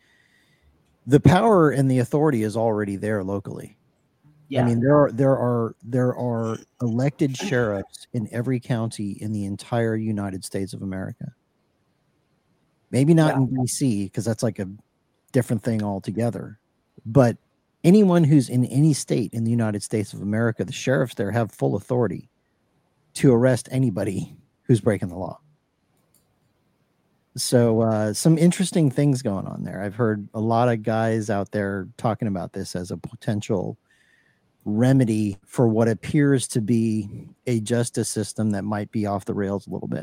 the power and the authority is already there locally. Yeah. I mean, there are there are there are elected sheriffs in every county in the entire United States of America. Maybe not yeah. in D C because that's like a different thing altogether. But anyone who's in any state in the United States of America, the sheriffs there have full authority to arrest anybody who's breaking the law. So uh, some interesting things going on there. I've heard a lot of guys out there talking about this as a potential remedy for what appears to be a justice system that might be off the rails a little bit.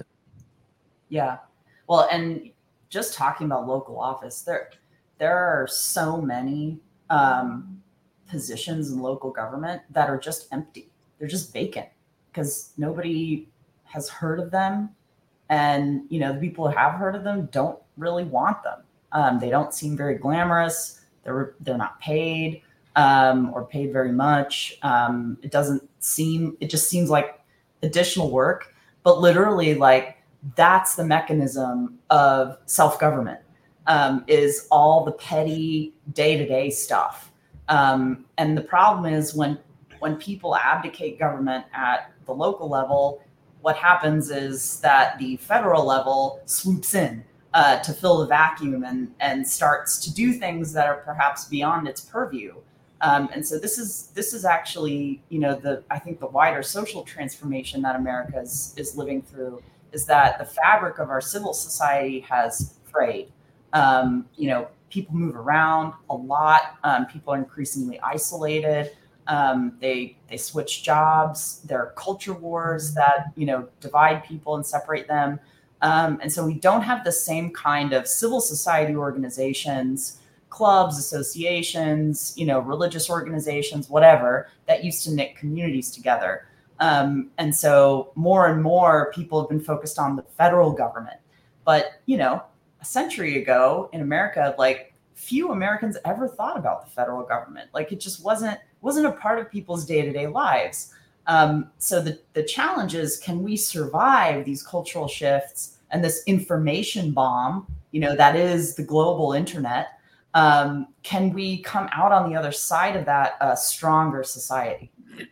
Yeah. Well, and just talking about local office, there there are so many um, positions in local government that are just empty. They're just vacant because nobody has heard of them. And, you know, the people who have heard of them don't really want them. Um, they don't seem very glamorous. They're, they're not paid um, or paid very much. Um, it doesn't seem, it just seems like additional work, but literally like that's the mechanism of self-government. Um, is all the petty day-to-day stuff. Um, and the problem is when when people abdicate government at the local level, what happens is that the federal level swoops in uh, to fill the vacuum and, and starts to do things that are perhaps beyond its purview. Um, and so this is this is actually, you know, the I think the wider social transformation that America is, is living through is that the fabric of our civil society has frayed. Um, you know, people move around a lot. Um, people are increasingly isolated. Um, they they switch jobs. There are culture wars that, you know, divide people and separate them. Um, and so we don't have the same kind of civil society organizations, clubs, associations, you know, religious organizations, whatever, that used to knit communities together. Um, and so more and more people have been focused on the federal government. But, you know, a century ago in America, like few Americans ever thought about the federal government. Like it just wasn't wasn't a part of people's day-to-day lives. Um, so the, the challenge is, can we survive these cultural shifts and this information bomb, you know, that is the global internet? Um, can we come out on the other side of that a stronger society?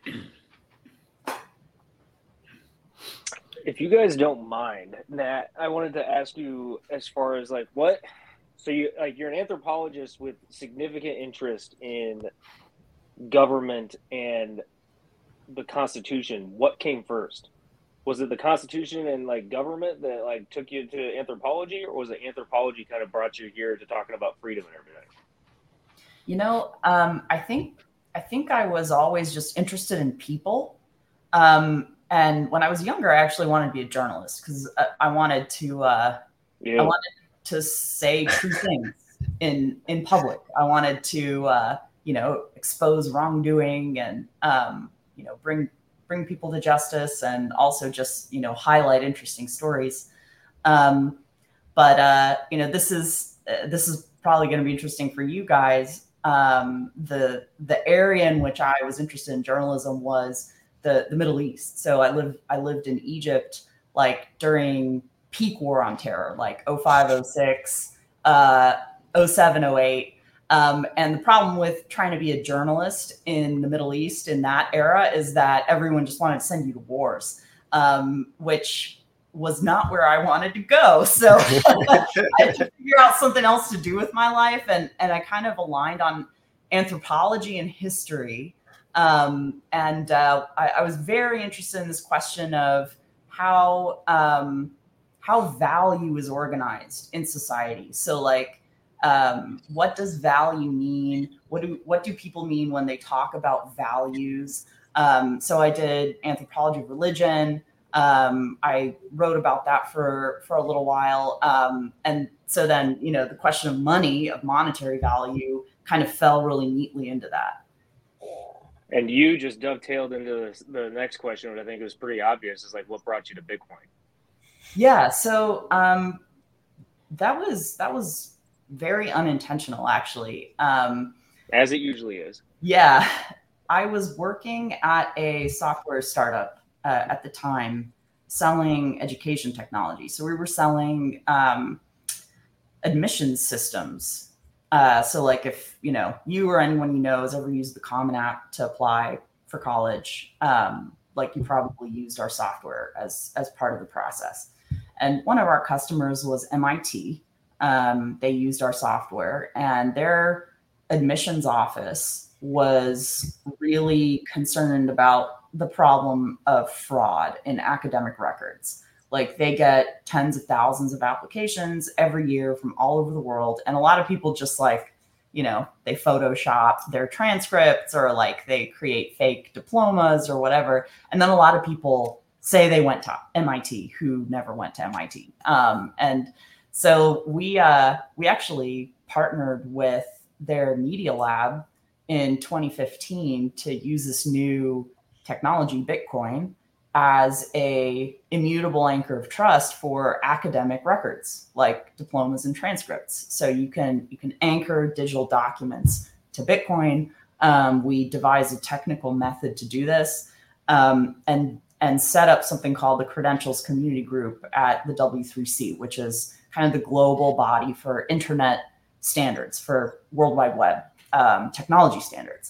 If you guys don't mind, Nat, I wanted to ask you as far as like what, so you like you're an anthropologist with significant interest in government and the Constitution. What came first? was it the Constitution and like government that like took you to anthropology, or was it anthropology kind of brought you here to talking about freedom and everything? You know, um, I think I think I was always just interested in people. Um, and when I was younger, I actually wanted to be a journalist because I, I wanted to uh, Yeah. I wanted to say true things in in public. I wanted to uh, you know, expose wrongdoing and um, you know, bring bring people to justice, and also just, you know, highlight interesting stories. Um, but uh, you know, this is uh, this is probably going to be interesting for you guys. Um, the the area in which I was interested in journalism was the the Middle East. So I lived I lived in Egypt like during peak war on terror, like oh five, oh six, uh, oh seven, oh eight. Um, and the problem with trying to be a journalist in the Middle East in that era is that everyone just wanted to send you to wars, um, which was not where I wanted to go. So I had to figure out something else to do with my life. And, and I kind of aligned on anthropology and history. Um, and uh, I, I was very interested in this question of how, um, how value is organized in society. So like, Um, what does value mean? What do what do people mean when they talk about values? Um, so I did anthropology of religion. Um, I wrote about that for for a little while, um, and so then you know the question of money, of monetary value, kind of fell really neatly into that. And you just dovetailed into the, the next question, which I think was pretty obvious, is like, what brought you to Bitcoin? Yeah, so um, that was that was. very unintentional, actually. Um, As it usually is. Yeah. I was working at a software startup uh, at the time selling education technology. So we were selling um, admissions systems. Uh, so like if, you know, you or anyone you know has ever used the Common App to apply for college, um, like you probably used our software as, as part of the process. And one of our customers was M I T. Um, they used our software, and their admissions office was really concerned about the problem of fraud in academic records. Like they get tens of thousands of applications every year from all over the world. And a lot of people just like, you know, they Photoshop their transcripts, or like they create fake diplomas or whatever. And then a lot of people say they went to M I T who never went to M I T. Um, and So we uh, we actually partnered with their media lab in twenty fifteen to use this new technology, Bitcoin, as a immutable anchor of trust for academic records like diplomas and transcripts. So you can you can anchor digital documents to Bitcoin. Um, we devised a technical method to do this, um, and and set up something called the Credentials Community Group at the W three C, which is kind of the global body for internet standards, for World Wide Web um, technology standards.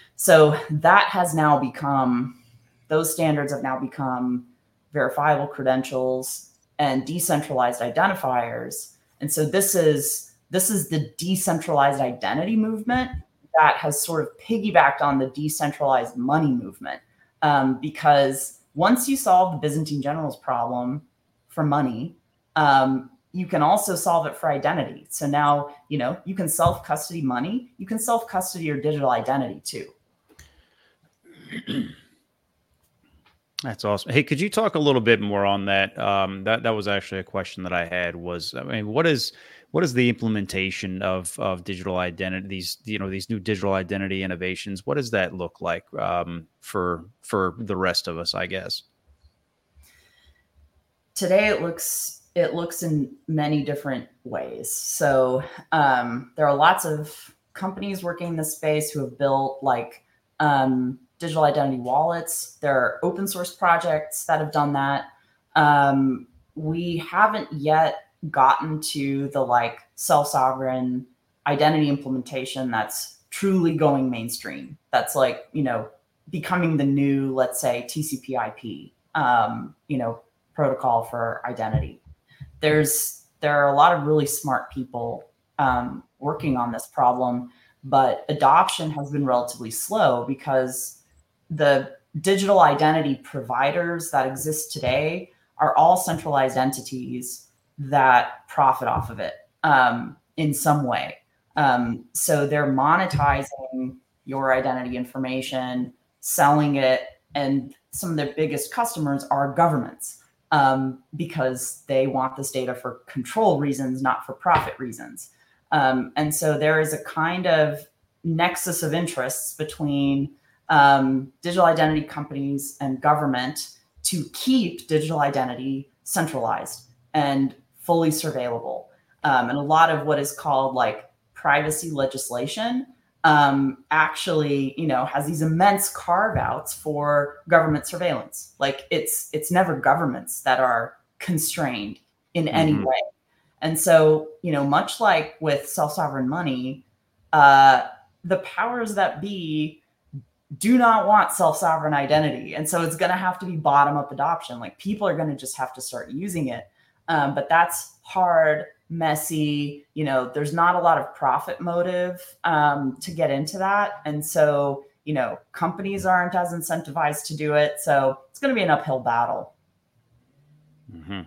So that has now become, those standards have now become verifiable credentials and decentralized identifiers. And so this is, this is the decentralized identity movement that has sort of piggybacked on the decentralized money movement. Um, because once you solve the Byzantine generals problem for money, um, you can also solve it for identity. So now, you know, you can self-custody money, you can self-custody your digital identity too. That's awesome. Hey, could you talk a little bit more on that? Um, that that was actually a question that I had. Was I mean, what is what is the implementation of of digital identity? These you know these new digital identity innovations. What does that look like um, for for the rest of us? I guess today it looks. It looks in many different ways. So um, there are lots of companies working in this space who have built like um, digital identity wallets. There are open source projects that have done that. Um, we haven't yet gotten to the like self-sovereign identity implementation that's truly going mainstream. That's like, you know, becoming the new, let's say, T C P I P, um, you know, protocol for identity. There's there are a lot of really smart people um, working on this problem, but adoption has been relatively slow because the digital identity providers that exist today are all centralized entities that profit off of it um, in some way. Um, so they're monetizing your identity information, selling it, and some of their biggest customers are governments um, because they want this data for control reasons, not for profit reasons. Um, and so there is a kind of nexus of interests between um, digital identity companies and government to keep digital identity centralized and fully surveillable. Um, and a lot of what is called like privacy legislation um, actually, you know, has these immense carve outs for government surveillance. Like it's, it's never governments that are constrained in mm-hmm. any way. And so, you know, much like with self-sovereign money, uh, the powers that be do not want self-sovereign identity. And so it's going to have to be bottom-up adoption. Like people are going to just have to start using it. Um, but that's hard, messy. You know, there's not a lot of profit motive um, to get into that. And so, you know, companies aren't as incentivized to do it. So it's going to be an uphill battle. Mm-hmm.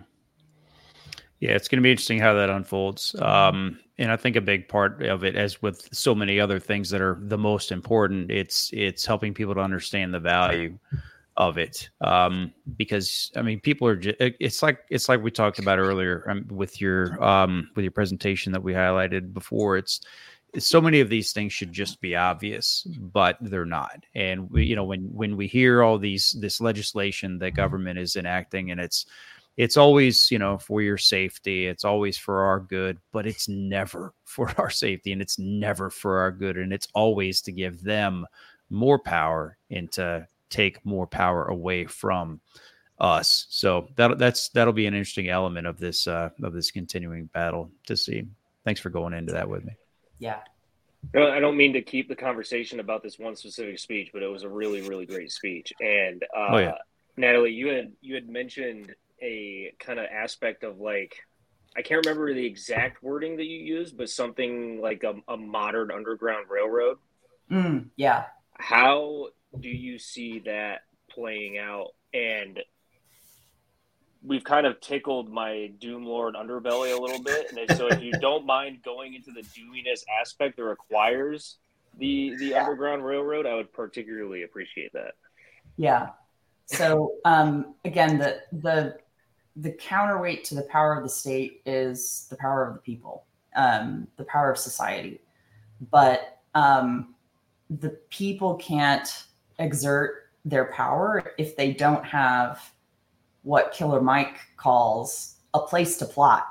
Yeah, it's going to be interesting how that unfolds. Um, and I think a big part of it, as with so many other things that are the most important, it's it's helping people to understand the value of it. Um, because I mean, people are. Just, it's like it's like we talked about earlier um, with your um, with your presentation that we highlighted before. It's, it's so many of these things should just be obvious, but they're not. And we, you know, when when we hear all these this legislation that government is enacting, and it's It's always, you know, for your safety. It's always for our good, but it's never for our safety, and it's never for our good. And it's always to give them more power and to take more power away from us. So that that's that'll be an interesting element of this uh, of this continuing battle to see. Thanks for going into that with me. Yeah. No, I don't mean to keep the conversation about this one specific speech, but it was a really, really great speech. And uh, oh, yeah. Natalie, you had you had mentioned a kind of aspect of like, I can't remember the exact wording that you used, but something like a, a modern underground railroad. Mm, yeah. How do you see that playing out? And we've kind of tickled my Doom Lord underbelly a little bit. And so if you don't mind going into the doominess aspect that requires the, the yeah. underground railroad, I would particularly appreciate that. Yeah. So um, again, the, the, the counterweight to the power of the state is the power of the people, um, the power of society. But um, the people can't exert their power if they don't have what Killer Mike calls a place to plot.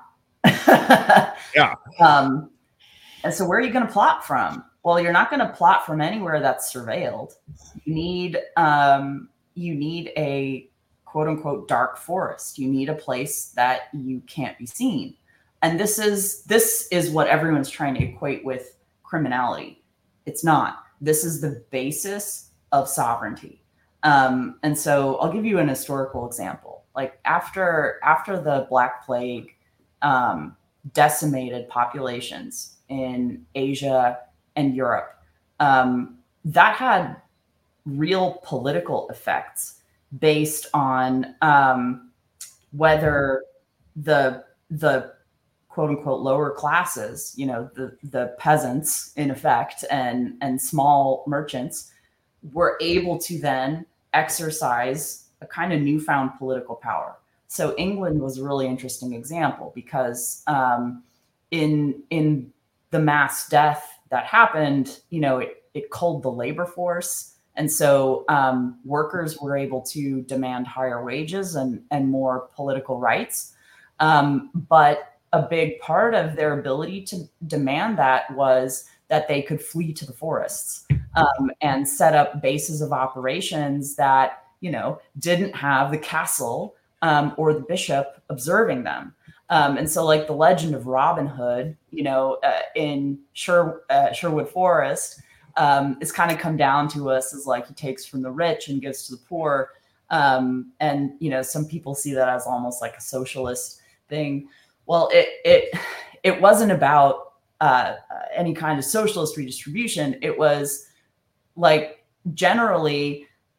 Yeah. Um, and so where are you going to plot from? Well, you're not going to plot from anywhere that's surveilled. You need, um, you need a quote unquote dark forest. You need a place that you can't be seen. And this is, this is what everyone's trying to equate with criminality. It's not. This is the basis of sovereignty. Um, and so I'll give you an historical example. Like after, after the Black Plague um, decimated populations in Asia and Europe, um, that had real political effects based on um, whether the the quote unquote lower classes, you know, the the peasants in effect and and small merchants were able to then exercise a kind of newfound political power. So England was a really interesting example because um, in in the mass death that happened, you know, it, it culled the labor force. And so um, workers were able to demand higher wages and, and more political rights. Um, but a big part of their ability to demand that was that they could flee to the forests um, and set up bases of operations that, you know, didn't have the castle um, or the bishop observing them. Um, and so like the legend of Robin Hood, you know, uh, in Sher- uh, Sherwood Forest, Um, it's kind of come down to us as like he takes from the rich and gives to the poor. Um, and, you know, some people see that as almost like a socialist thing. Well, it it it wasn't about uh, any kind of socialist redistribution. It was like generally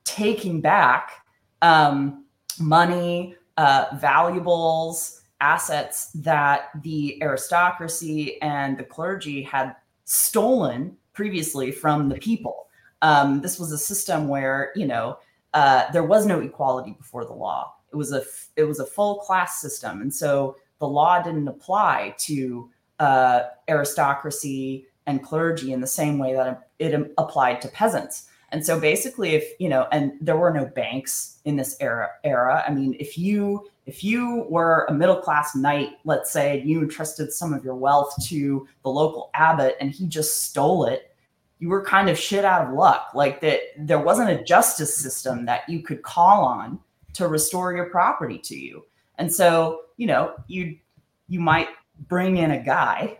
taking back um, money, uh, valuables, assets that the aristocracy and the clergy had stolen previously from the people. Um, this was a system where, you know, uh, there was no equality before the law. It was a it was a full class system, and so the law didn't apply to uh, aristocracy and clergy in the same way that it applied to peasants. And so basically, if you know, and there were no banks in this era. Era, I mean, if you if you were a middle class knight, let's say, you entrusted some of your wealth to the local abbot, and he just stole it, you were kind of shit out of luck. Like that, there wasn't a justice system that you could call on to restore your property to you. And so, you know, you you might bring in a guy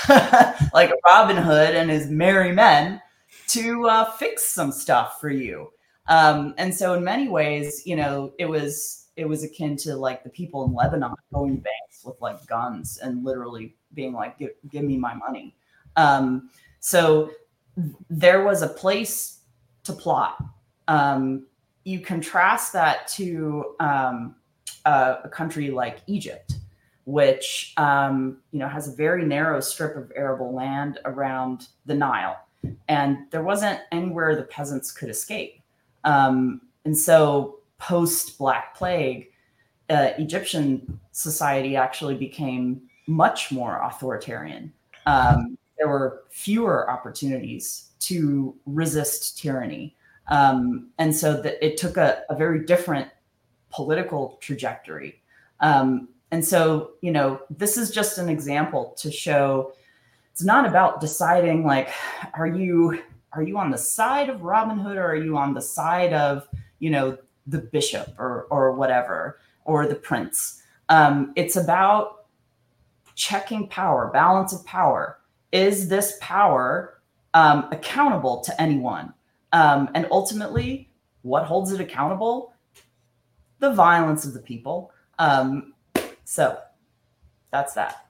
like Robin Hood and his merry men to uh, fix some stuff for you. Um, and so in many ways, you know, it was it was akin to like the people in Lebanon going to banks with like guns and literally being like, give, give me my money. Um, so there was a place to plot. Um, you contrast that to um, uh, a country like Egypt, which um, you know has a very narrow strip of arable land around the Nile, and there wasn't anywhere the peasants could escape. Um, and so, post Black Plague, uh, Egyptian society actually became much more authoritarian. Um, there were fewer opportunities to resist tyranny. Um, and so that it took a, a very different political trajectory. Um, and so, you know, this is just an example to show it's not about deciding like, are you are you on the side of Robin Hood or are you on the side of, you know, the bishop or or whatever, or the prince? Um, it's about checking power, balance of power. Is this power um, accountable to anyone? Um, and ultimately, what holds it accountable? The violence of the people. Um, so that's that.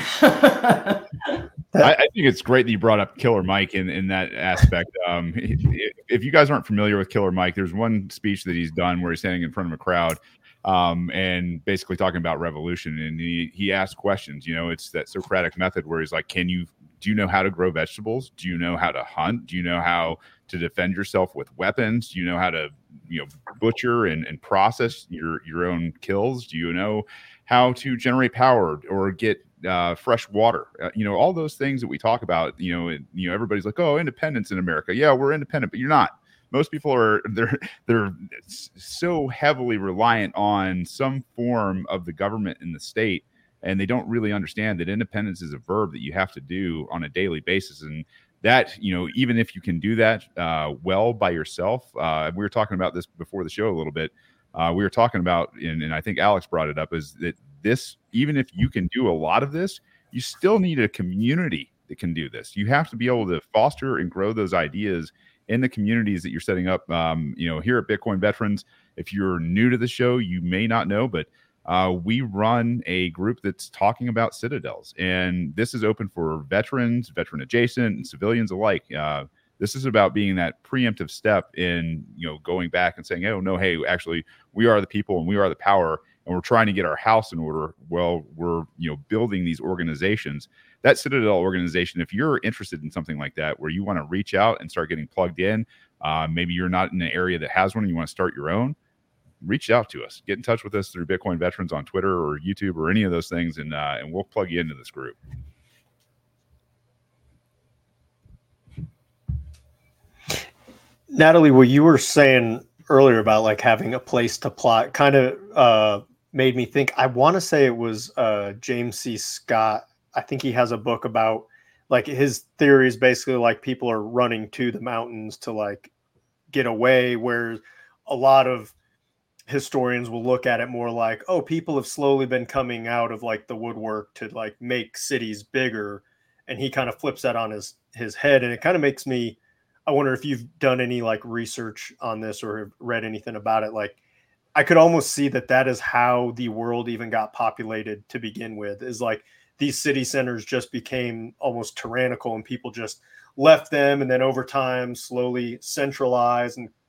I, I think it's great that you brought up Killer Mike in, in that aspect. Um, if you guys aren't familiar with Killer Mike, there's one speech that he's done where he's standing in front of a crowd um, and basically talking about revolution. And he, he asks questions. You know, it's that Socratic method where he's like, can you, do you know how to grow vegetables? Do you know how to hunt? Do you know how to defend yourself with weapons? Do you know how to, you know, butcher and, and process your, your own kills? Do you know how to generate power or get uh, fresh water? Uh, you know, all those things that we talk about, you know, and, you know, everybody's like, oh, independence in America. Yeah, we're independent, but you're not. Most people are, they're, they're so heavily reliant on some form of the government in the state. And they don't really understand that independence is a verb that you have to do on a daily basis. And that, you know, even if you can do that uh, well by yourself, uh, we were talking about this before the show a little bit. Uh, we were talking about, and, and I think Alex brought it up, is that this, even if you can do a lot of this, you still need a community that can do this. You have to be able to foster and grow those ideas in the communities that you're setting up. Um, you know, here at Bitcoin Veterans, if you're new to the show, you may not know, but Uh, we run a group that's talking about citadels, and this is open for veterans, veteran adjacent, and civilians alike. Uh, this is about being that preemptive step in, you know, going back and saying, oh, no, hey, actually, we are the people and we are the power, and we're trying to get our house in order. Well, we're, you know, building these organizations. That Citadel organization, if you're interested in something like that, where you want to reach out and start getting plugged in, uh, maybe you're not in an area that has one and you want to start your own, reach out to us. Get in touch with us through Bitcoin Veterans on Twitter or YouTube or any of those things, and uh, and we'll plug you into this group. Natalie, what you were saying earlier about like having a place to plot kind of uh, made me think. I want to say it was uh, James C. Scott. I think he has a book about like his theory is basically like people are running to the mountains to like get away, where a lot of historians will look at it more like, oh, people have slowly been coming out of like the woodwork to like make cities bigger. And he kind of flips that on his, his head. And it kind of makes me, I wonder if you've done any like research on this or have read anything about it. Like I could almost see that that is how the world even got populated to begin with, is like these city centers just became almost tyrannical and people just left them. And then over time, slowly centralized and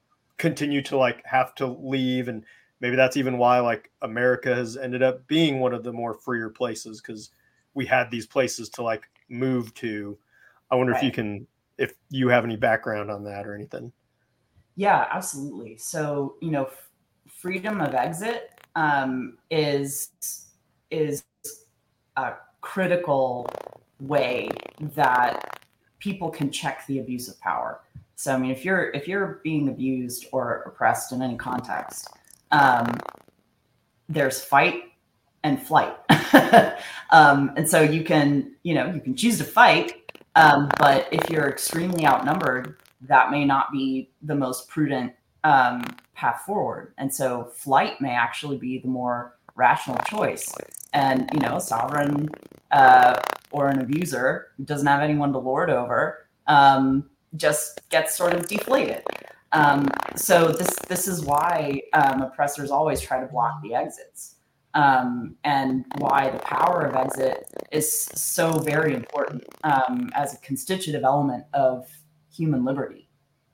continue to like have to leave. And maybe that's even why like America has ended up being one of the more freer places, because we had these places to like move to. I wonder Right. if you can, if you have any background on that or anything. Yeah, absolutely. So, you know, f- freedom of exit um, is is a critical way that people can check the abuse of power. So, I mean, if you're if you're being abused or oppressed in any context, um, there's fight and flight, um, and so you can, you know, you can choose to fight, um, but if you're extremely outnumbered, that may not be the most prudent um, path forward. And so flight may actually be the more rational choice. And, you know, a sovereign uh, or an abuser who doesn't have anyone to lord over um, just gets sort of deflated. Um, so this this is why um, oppressors always try to block the exits, um, and why the power of exit is so very important um, as a constitutive element of human liberty.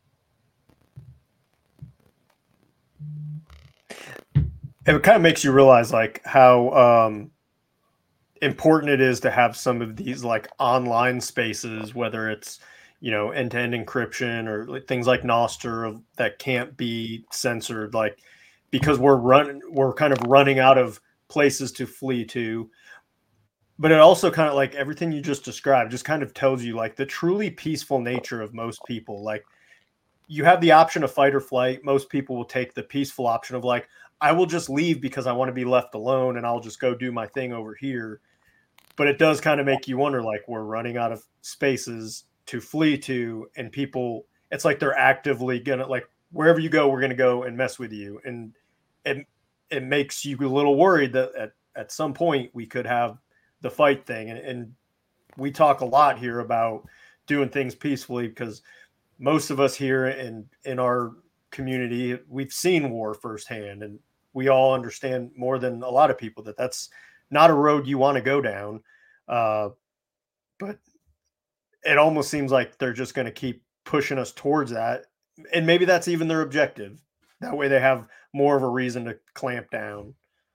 It kind of makes you realize like how um, important it is to have some of these like online spaces, whether it's, you know, end-to-end encryption or like things like Nostr that can't be censored, like because we're run we're kind of running out of places to flee to. But it also kind of like everything you just described just kind of tells you like the truly peaceful nature of most people. Like you have the option of fight or flight. Most people will take the peaceful option of like, I will just leave because I want to be left alone and I'll just go do my thing over here. But it does kind of make you wonder, like we're running out of spaces to flee to, and people, it's like they're actively gonna like wherever you go, we're gonna go and mess with you. And it it makes you a little worried that at, at some point we could have the fight thing. And, and we talk a lot here about doing things peacefully because most of us here in in our community, we've seen war firsthand, and we all understand more than a lot of people that that's not a road you want to go down. Uh, but it almost seems like they're just going to keep pushing us towards that, and maybe that's even their objective. That way, they have more of a reason to clamp down.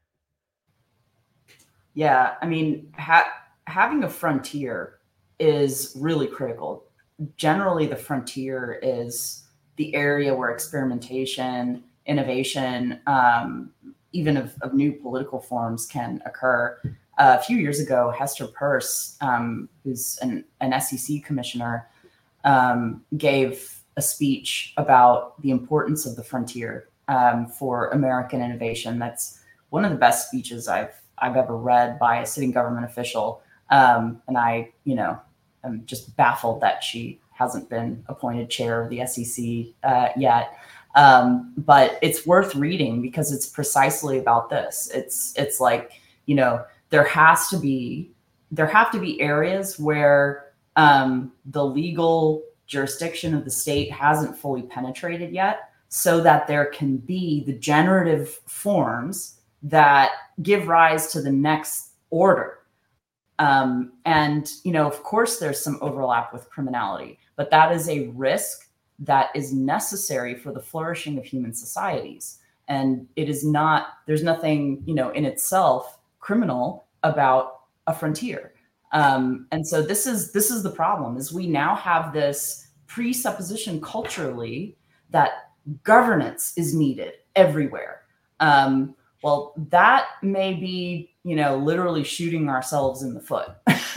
Yeah, I mean, ha- having a frontier is really critical. Generally, the frontier is the area where experimentation, innovation, um, even of, of new political forms can occur. Uh, a few years ago, Hester Peirce, um, who's an, an S E C commissioner, um, gave a speech about the importance of the frontier um, for American innovation. That's one of the best speeches I've I've ever read by a sitting government official. Um, and I, you know, I'm just baffled that she hasn't been appointed chair of the S E C uh, yet. Um, but it's worth reading because it's precisely about this. It's it's like, you know, there has to be there have to be areas where um, the legal jurisdiction of the state hasn't fully penetrated yet, so that there can be the generative forms that give rise to the next order. Um, and, you know, of course, there's some overlap with criminality, but that is a risk that is necessary for the flourishing of human societies. And it is not, there's nothing, you know, in itself criminal about a frontier. Um, and so this is, this is the problem, is we now have this presupposition culturally that governance is needed everywhere. Um, well, that may be, you know, literally shooting ourselves in the foot.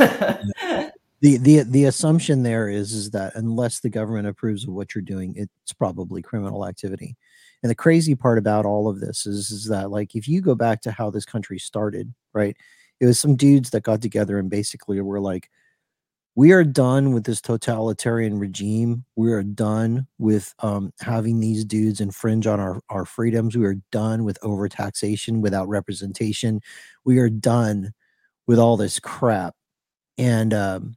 The, the the assumption there is is that unless the government approves of what you're doing, it's probably criminal activity. And the crazy part about all of this is, is that, like, if you go back to how this country started, right, it was some dudes that got together and basically were like, we are done with this totalitarian regime. We are done with um, having these dudes infringe on our, our freedoms. We are done with overtaxation without representation. We are done with all this crap. And um,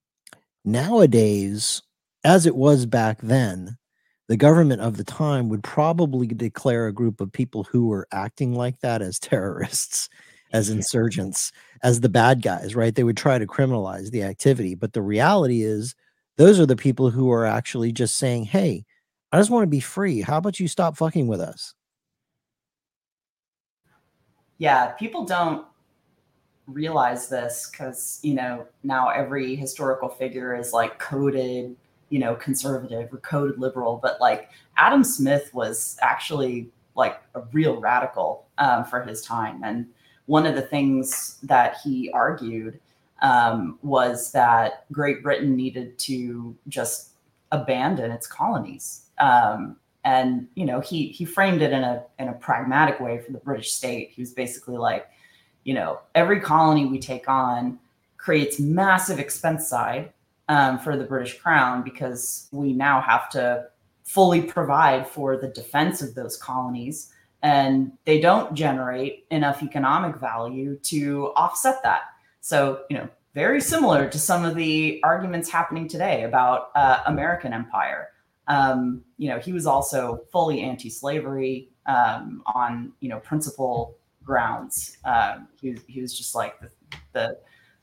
nowadays, as it was back then, the government of the time would probably declare a group of people who were acting like that as terrorists, as insurgents, as the bad guys, right? They would try to criminalize the activity. But the reality is, those are the people who are actually just saying, hey, I just want to be free. How about you stop fucking with us? Yeah, people don't realize this because, you know, now every historical figure is like coded, you know, conservative or coded liberal. But like Adam Smith was actually like a real radical um, for his time. And one of the things that he argued um, was that Great Britain needed to just abandon its colonies. Um, and, you know, he he framed it in a in a pragmatic way for the British state. He was basically like, you know, every colony we take on creates massive expense side um, for the British Crown, because we now have to fully provide for the defense of those colonies, and they don't generate enough economic value to offset that. So, you know, very similar to some of the arguments happening today about uh, American empire. Um, you know, he was also fully anti-slavery um, on, you know, principle grounds. Um, he, he was just like the, the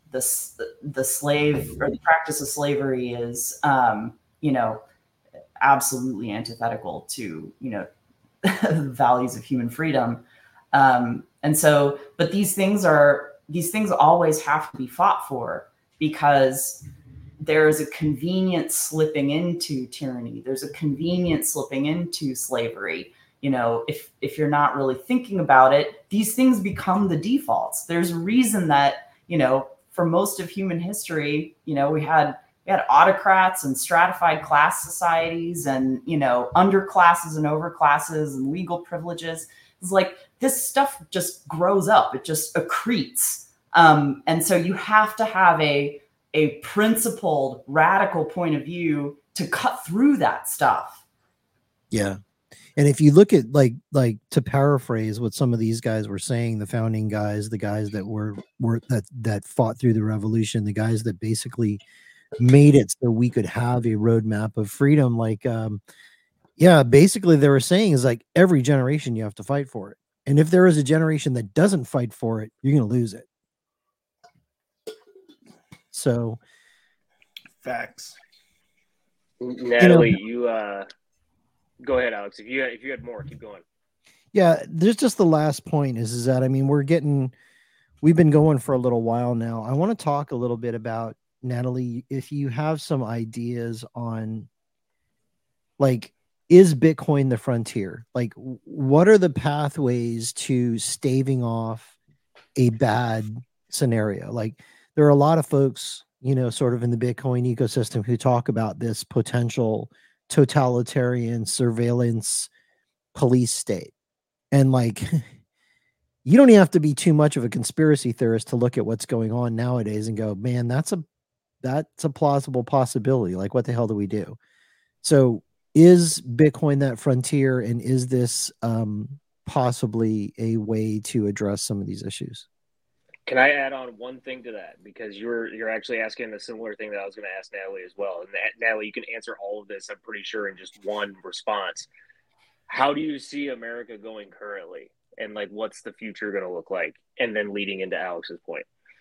the the slave or the practice of slavery is, um, you know, absolutely antithetical to, you know, the values of human freedom. Um, and so, but these things are these things always have to be fought for, because there is a convenient slipping into tyranny. There's a convenient slipping into slavery. You know, if if you're not really thinking about it, these things become the defaults. There's a reason that, you know, for most of human history, you know, we had we had autocrats and stratified class societies and, you know, underclasses and overclasses and legal privileges. It's like this stuff just grows up. It just accretes. Um, and so you have to have a a principled, radical point of view to cut through that stuff. Yeah. And if you look at like like to paraphrase what some of these guys were saying, the founding guys, the guys that were were that that fought through the revolution, the guys that basically made it so we could have a roadmap of freedom, like um yeah, basically they were saying is like every generation you have to fight for it. And if there is a generation that doesn't fight for it, you're going to lose it. So facts. Natalie, you, know, you uh go ahead, Alex. If you if you had more, keep going. Yeah, there's just the last point is is that I mean we're getting we've been going for a little while now. I want to talk a little bit about, Natalie, if you have some ideas on, like, is Bitcoin the frontier? Like, what are the pathways to staving off a bad scenario? Like, there are a lot of folks, you know, sort of in the Bitcoin ecosystem who talk about this potential totalitarian surveillance police state. And like, you don't even have to be too much of a conspiracy theorist to look at what's going on nowadays and go, man, that's a, that's a plausible possibility. Like, what the hell do we do? So is Bitcoin that frontier? And is this um, possibly a way to address some of these issues? Can I add on one thing to that? Because you're you're actually asking a similar thing that I was going to ask Natalie as well. And that, Natalie, you can answer all of this, I'm pretty sure, in just one response. How do you see America going currently? And like, what's the future going to look like? And then leading into Alex's point.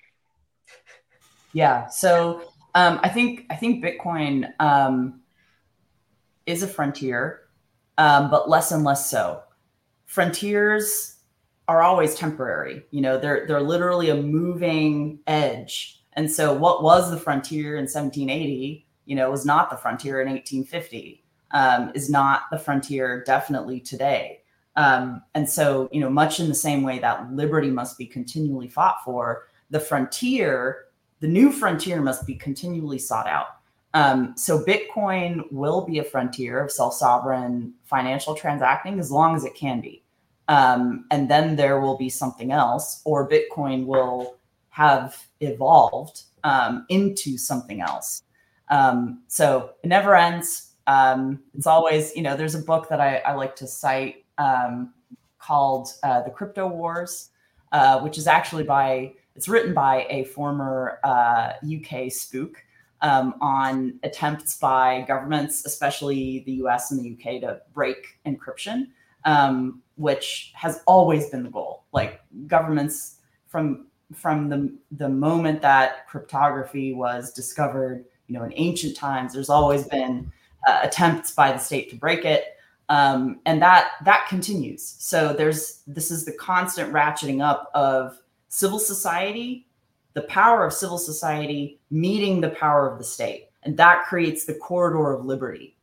Yeah. So um, I think I think Bitcoin um, is a frontier, um, but less and less so. Frontiers are always temporary. You know, they're they're literally a moving edge. And so what was the frontier in seventeen eighty, you know, was not the frontier in eighteen fifty, um, is not the frontier definitely today. Um, and so, you know, much in the same way that liberty must be continually fought for, the frontier, the new frontier must be continually sought out. Um, so Bitcoin will be a frontier of self-sovereign financial transacting as long as it can be. Um, and then there will be something else, or Bitcoin will have evolved um, into something else. Um, so it never ends. Um, it's always, you know, there's a book that I, I like to cite um, called uh, The Crypto Wars, uh, which is actually by, it's written by a former uh, U K spook um, on attempts by governments, especially the U S and the U K, to break encryption. Um, which has always been the goal. Like governments from from the the moment that cryptography was discovered, you know, in ancient times, there's always been uh, attempts by the state to break it. Um, and that that continues. So there's this is the constant ratcheting up of civil society, the power of civil society meeting the power of the state. And that creates the corridor of liberty.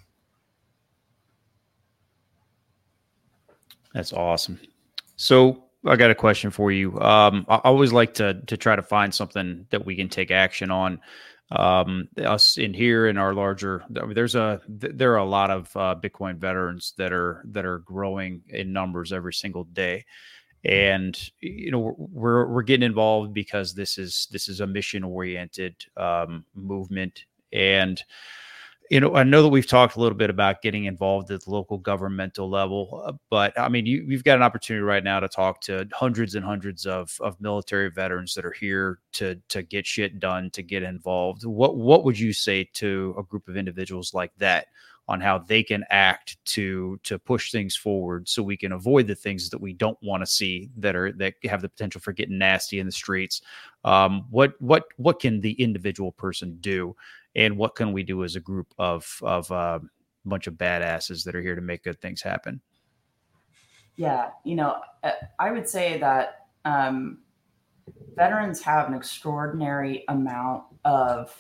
That's awesome. So I got a question for you. Um, I always like to to try to find something that we can take action on. Um, us in here in our larger, there's a there are a lot of uh, Bitcoin veterans that are that are growing in numbers every single day, and you know we're we're getting involved because this is this is a mission oriented um, movement. And you know, I know that we've talked a little bit about getting involved at the local governmental level, uh, but I mean, you, you've got an opportunity right now to talk to hundreds and hundreds of of military veterans that are here to to get shit done, to get involved. What what would you say to a group of individuals like that on how they can act to to push things forward, so we can avoid the things that we don't want to see that are that have the potential for getting nasty in the streets? Um, what what what can the individual person do? And what can we do as a group of of a uh, bunch of badasses that are here to make good things happen? Yeah, you know, I would say that um, veterans have an extraordinary amount of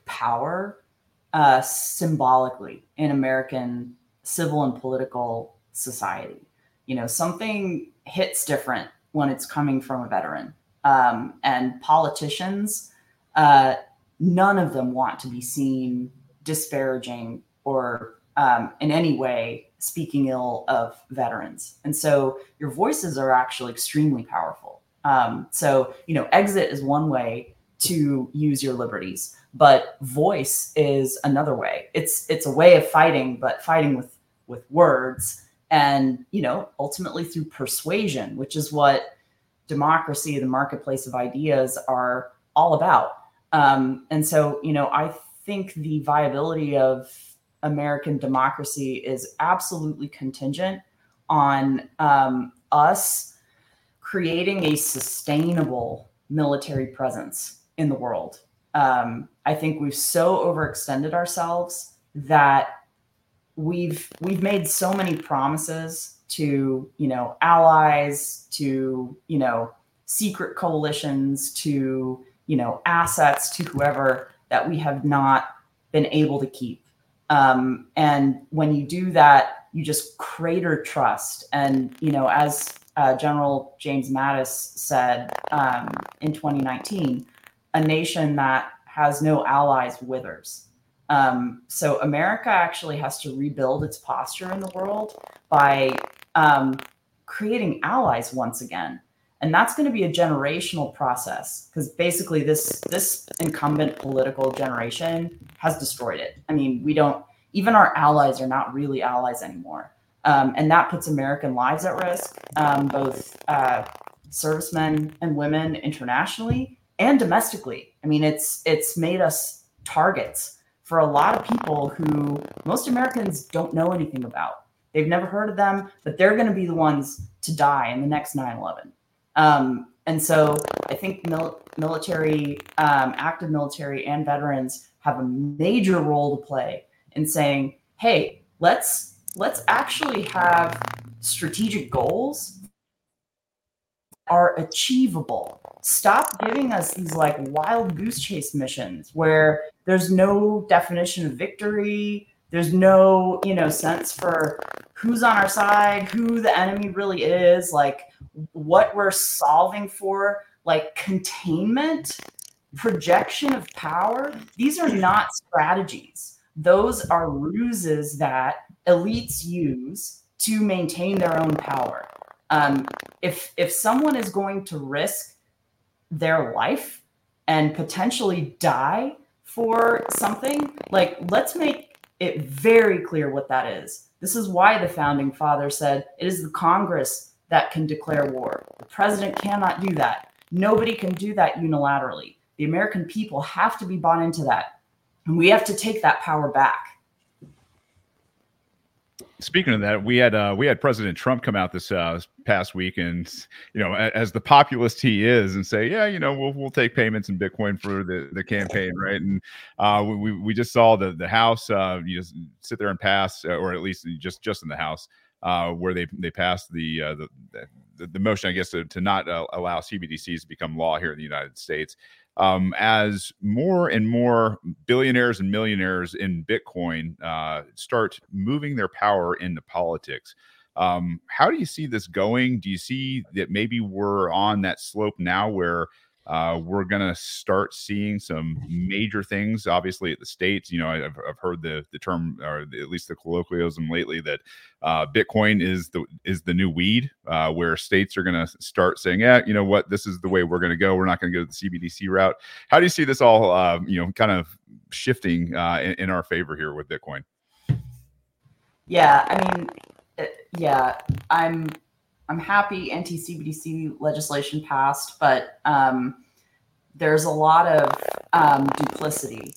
power uh, symbolically in American civil and political society. You know, something hits different when it's coming from a veteran. Um, and politicians, uh, none of them want to be seen disparaging or um, in any way speaking ill of veterans. And so your voices are actually extremely powerful. Um, so, you know, exit is one way to use your liberties, but voice is another way. It's it's a way of fighting, but fighting with with words and, you know, ultimately through persuasion, which is what democracy, the marketplace of ideas, are all about. Um, and so, you know, I think the viability of American democracy is absolutely contingent on um, us creating a sustainable military presence in the world. Um, I think we've so overextended ourselves that we've we've made so many promises to, you know, allies, to, you know, secret coalitions, to, you know, assets, to whoever, that we have not been able to keep. Um, and when you do that, you just crater trust. And, you know, as uh, General James Mattis said um, in twenty nineteen, a nation that has no allies withers. Um, so America actually has to rebuild its posture in the world by um, creating allies once again. And that's going to be a generational process, because basically this this incumbent political generation has destroyed it. I mean, we don't, even our allies are not really allies anymore. Um, and that puts American lives at risk, um, both uh, servicemen and women internationally and domestically. I mean, it's it's made us targets for a lot of people who most Americans don't know anything about. They've never heard of them, but they're going to be the ones to die in the next nine eleven. Um, and so I think mil- military, um, active military and veterans have a major role to play in saying, hey, let's, let's actually have strategic goals that are achievable. Stop giving us these like wild goose chase missions where there's no definition of victory. There's no, you know, sense for who's on our side, who the enemy really is, like what we're solving for, like containment, projection of power. These are not strategies. Those are ruses that elites use to maintain their own power. Um, if if someone is going to risk their life and potentially die for something, like let's make it very clear what that is. This is why the founding fathers said it is the Congress that can declare war. The president cannot do that. Nobody can do that unilaterally. The American people have to be bought into that. And we have to take that power back. Speaking of that, we had uh, we had President Trump come out this uh, past week, and you know, as the populist he is, and say, yeah, you know, we'll we'll take payments in Bitcoin for the, the campaign, right? And uh, we we just saw the the House, uh, you just sit there and pass, or at least just just in the House, uh, where they they passed the uh, the, the the motion, I guess, to, to not uh, allow C B D Cs to become law here in the United States. Um, as more and more billionaires and millionaires in Bitcoin uh, start moving their power into politics, um, how do you see this going? Do you see that maybe we're on that slope now where uh, we're going to start seeing some major things? Obviously, at the states, you know, I've, I've heard the the term, or at least the colloquialism lately, that uh, Bitcoin is the is the new weed, uh, where states are going to start saying, yeah, you know what, this is the way we're going to go. We're not going to go the C B D C route. How do you see this all, uh, you know, kind of shifting uh, in, in our favor here with Bitcoin? Yeah, I mean, yeah, I'm. I'm happy anti-C B D C legislation passed, but um, there's a lot of um, duplicity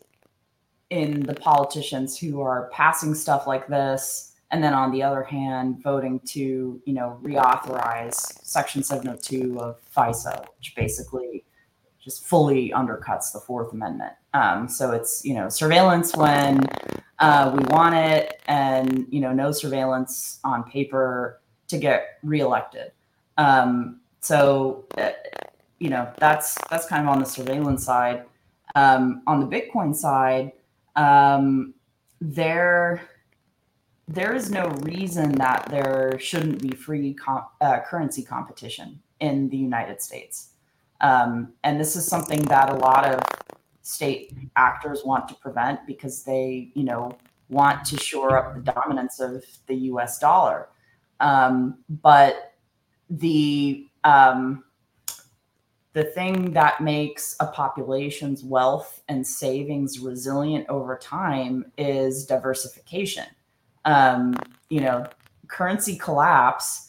in the politicians who are passing stuff like this, and then on the other hand, voting to, you know, reauthorize Section seven oh two of FISA, which basically just fully undercuts the Fourth Amendment. Um, so it's, you know, surveillance when uh, we want it, and, you know, no surveillance on paper to get reelected. Um, so, uh, you know, that's that's kind of on the surveillance side. Um, on the Bitcoin side, um, there there is no reason that there shouldn't be free com- uh, currency competition in the United States. Um, and this is something that a lot of state actors want to prevent because they, you know, want to shore up the dominance of the U S dollar. Um, but the um, the thing that makes a population's wealth and savings resilient over time is diversification. Um, you know, currency collapse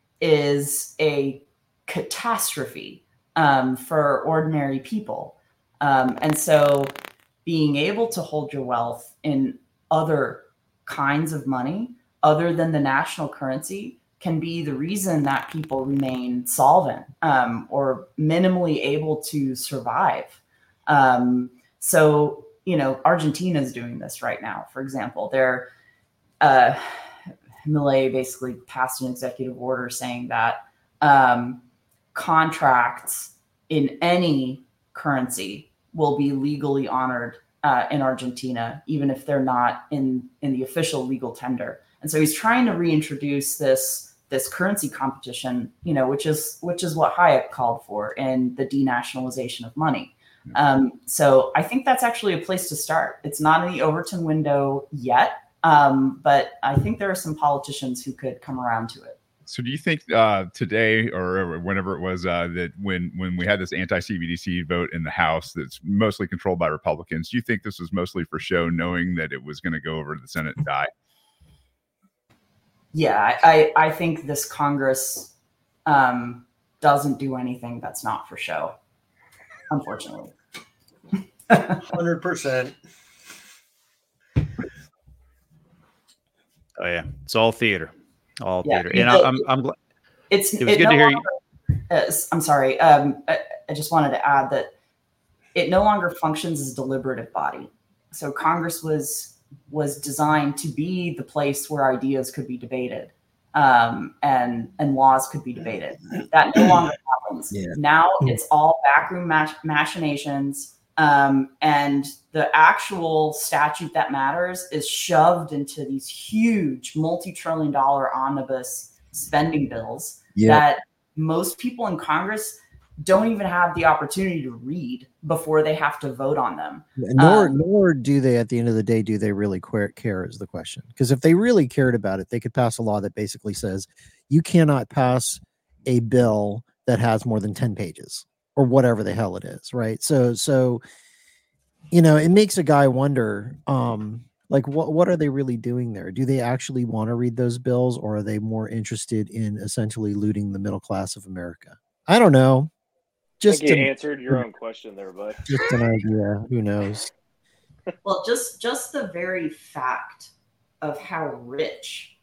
is a catastrophe um, for ordinary people. Um, and so being able to hold your wealth in other kinds of money other than the national currency can be the reason that people remain solvent um, or minimally able to survive. Um, so, you know, Argentina is doing this right now. For example, they're, uh, Milei basically passed an executive order saying that um, contracts in any currency will be legally honored uh, in Argentina, even if they're not in, in the official legal tender. And so he's trying to reintroduce this this currency competition, you know, which is which is what Hayek called for in the denationalization of money. Um, so I think that's actually a place to start. It's not in the Overton window yet, um, but I think there are some politicians who could come around to it. So do you think uh, today or whenever it was uh, that when when we had this anti-C B D C vote in the House that's mostly controlled by Republicans, do you think this was mostly for show, knowing that it was going to go over to the Senate and die? Yeah, I, I think this Congress um, doesn't do anything that's not for show, unfortunately. one hundred percent. Oh, yeah. It's all theater. All Yeah, theater. And I, I'm, I'm glad. It's, it was it good no to hear longer, you. Uh, I'm sorry. Um, I, I just wanted to add that it no longer functions as a deliberative body. So Congress was was designed to be the place where ideas could be debated um, and and laws could be debated. That no longer happens. Yeah. Now it's all backroom mach- machinations, um, and the actual statute that matters is shoved into these huge multi-trillion dollar omnibus spending bills yeah. that most people in Congress don't even have the opportunity to read before they have to vote on them. Nor, um, nor do they, at the end of the day, do they really care is the question. Because if they really cared about it, they could pass a law that basically says you cannot pass a bill that has more than ten pages or whatever the hell it is. Right. So, so, you know, it makes a guy wonder, um, like, what, what are they really doing there? Do they actually want to read those bills, or are they more interested in essentially looting the middle class of America? I don't know. Just I think you an, answered your own question there, bud. Just an idea. Who knows? Well, just just the very fact of how rich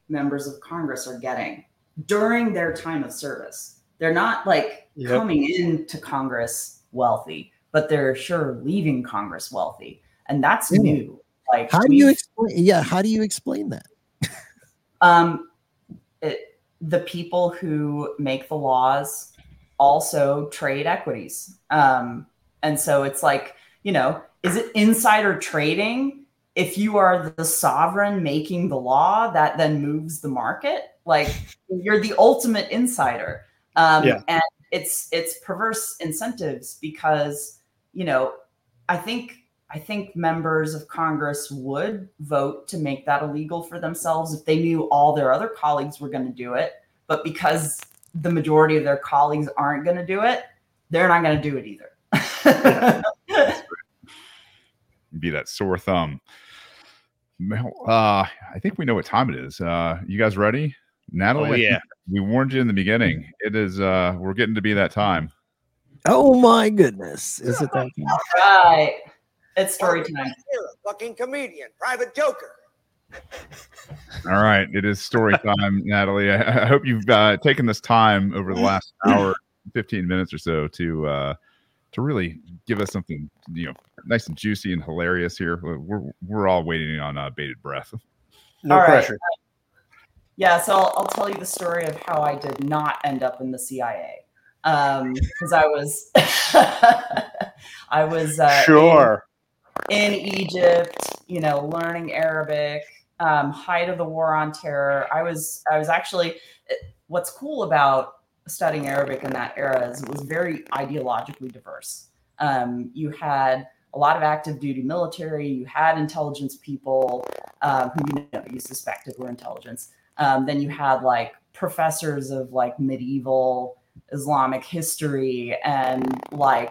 members of Congress are getting during their time of service. They're not like Yep. coming into Congress wealthy, but they're sure leaving Congress wealthy. And that's Yeah. new. Like How do you we've- explain? Yeah, how do you explain that? Um, it, the people who make the laws also trade equities. Um, and so it's like, you know, is it insider trading? If you are the sovereign making the law that then moves the market, like you're the ultimate insider. Um, Yeah. And it's, it's perverse incentives because, you know, I think I think members of Congress would vote to make that illegal for themselves if they knew all their other colleagues were going to do it. But because the majority of their colleagues aren't going to do it, they're not going to do it either. Be that sore thumb. Mel, Uh, I think we know what time it is. Uh, you guys ready? Natalie, Oh, I think yeah. we warned you in the beginning. It is, uh, we're getting to be that time. Oh my goodness. Is it that? Right. It's story time. Fucking comedian, private joker. All right. It is story time, Natalie. I, I hope you've uh, taken this time over the last hour, fifteen minutes or so to, uh, to really give us something, you know, nice and juicy and hilarious here. We're, we're all waiting on uh, bated breath. No All right. pressure. Yeah, so I'll, I'll tell you the story of how I did not end up in the C I A. Um, because I was, I was uh, Sure. in, in Egypt, you know, learning Arabic, um, height of the war on terror. I was, I was actually. What's cool about studying Arabic in that era is it was very ideologically diverse. Um, you had a lot of active duty military. You had intelligence people um, who you know you suspected were intelligence. Um, then you had like professors of like medieval Islamic history and like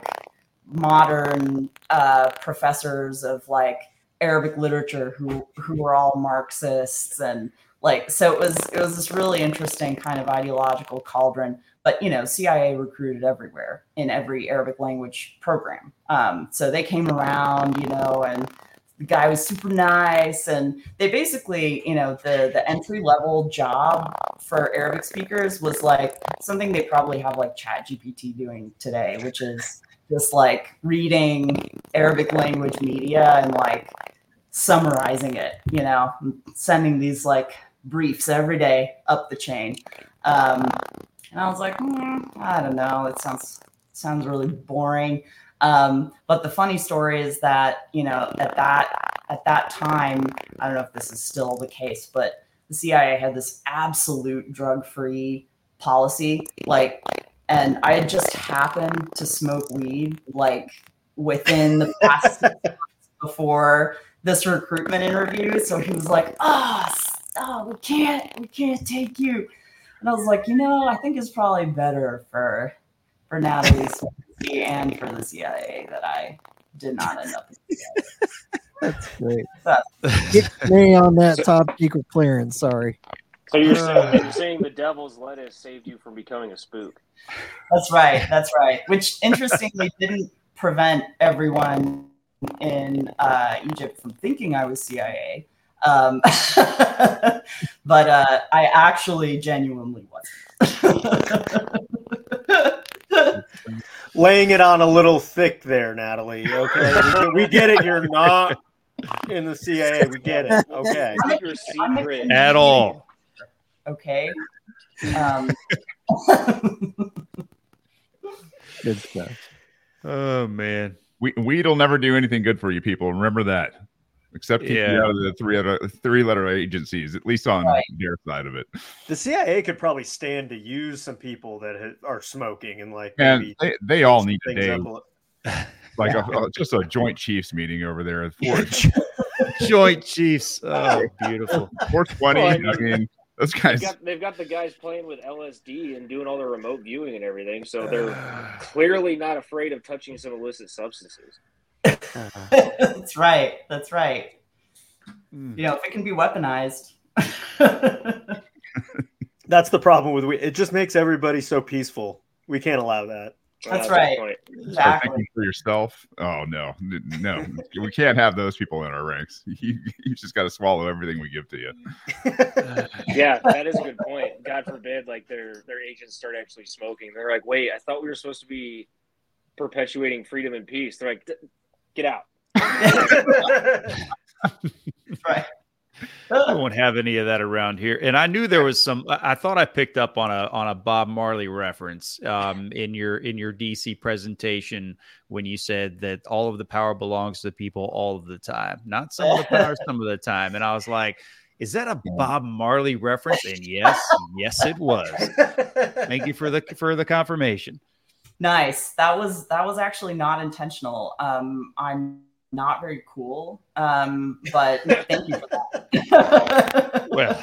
modern uh, professors of like Arabic literature who who were all Marxists and like so it was it was this really interesting kind of ideological cauldron. But you know, C I A recruited everywhere in every Arabic language program. Um, so they came around, you know, and the guy was super nice, and they basically, you know, the the entry level job for Arabic speakers was like something they probably have like Chat G P T doing today, which is just like reading Arabic language media and like summarizing it, you know, sending these like briefs every day up the chain. Um, and I was like, hmm, I don't know, it sounds sounds really boring. Um, but the funny story is that, you know, at that at that time, I don't know if this is still the case, but the C I A had this absolute drug-free policy, like, and I had just happened to smoke weed like within the past six months before this recruitment interview. So he was like, oh, oh, we can't, we can't take you. And I was like, you know, I think it's probably better for for Natalie's and for the C I A that I did not end up in the C I A. That's great. But, Get me on that top secret clearance. Sorry. So you're saying, you're saying the devil's lettuce saved you from becoming a spook? that's right. That's right. Which interestingly didn't prevent everyone in uh, Egypt from thinking I was C I A. Um, but uh, I actually genuinely wasn't. Laying it on a little thick there, Natalie. Okay, we get, we get it. You're not in the C I A. We get it. Okay. Your secret. At all. Okay. Um, Good stuff. Oh man. We, weed'll never do anything good for you people. Remember that. Except keep Yeah. you out of the three other three letter agencies, at least on Right. their side of it. The C I A could probably stand to use some people that ha- are smoking and like And maybe they, they all fix need a things day, up a li- like a, a- just a joint chiefs meeting over there. Four, Joint Chiefs. Oh, beautiful. four twenty. Well, I I mean, mean, those They've guys. got, they've got the guys playing with L S D and doing all the remote viewing and everything, so they're clearly not afraid of touching some illicit substances. that's right. That's right. Mm. You know, if it can be weaponized. That's the problem with we. It just makes everybody so peaceful. We can't allow that. That's a right. good point. Start Exactly. thinking for yourself. Oh no, N- no, we can't have those people in our ranks. You, you just got to swallow everything we give to you. Yeah, that is a good point. God forbid, like their their agents start actually smoking. They're like, wait, I thought we were supposed to be perpetuating freedom and peace. They're like, get out. Right. We won't have any of that around here. And I knew there was some. I I thought I picked up on a on a Bob Marley reference um, in your in your D C presentation when you said that all of the power belongs to the people all of the time, not some of the power some of the time. And I was like, is that a Bob Marley reference? And yes, yes, it was. Thank you for the for the confirmation. Nice. That was that was actually not intentional. Um, I'm not very cool, um, but thank you for that. Well,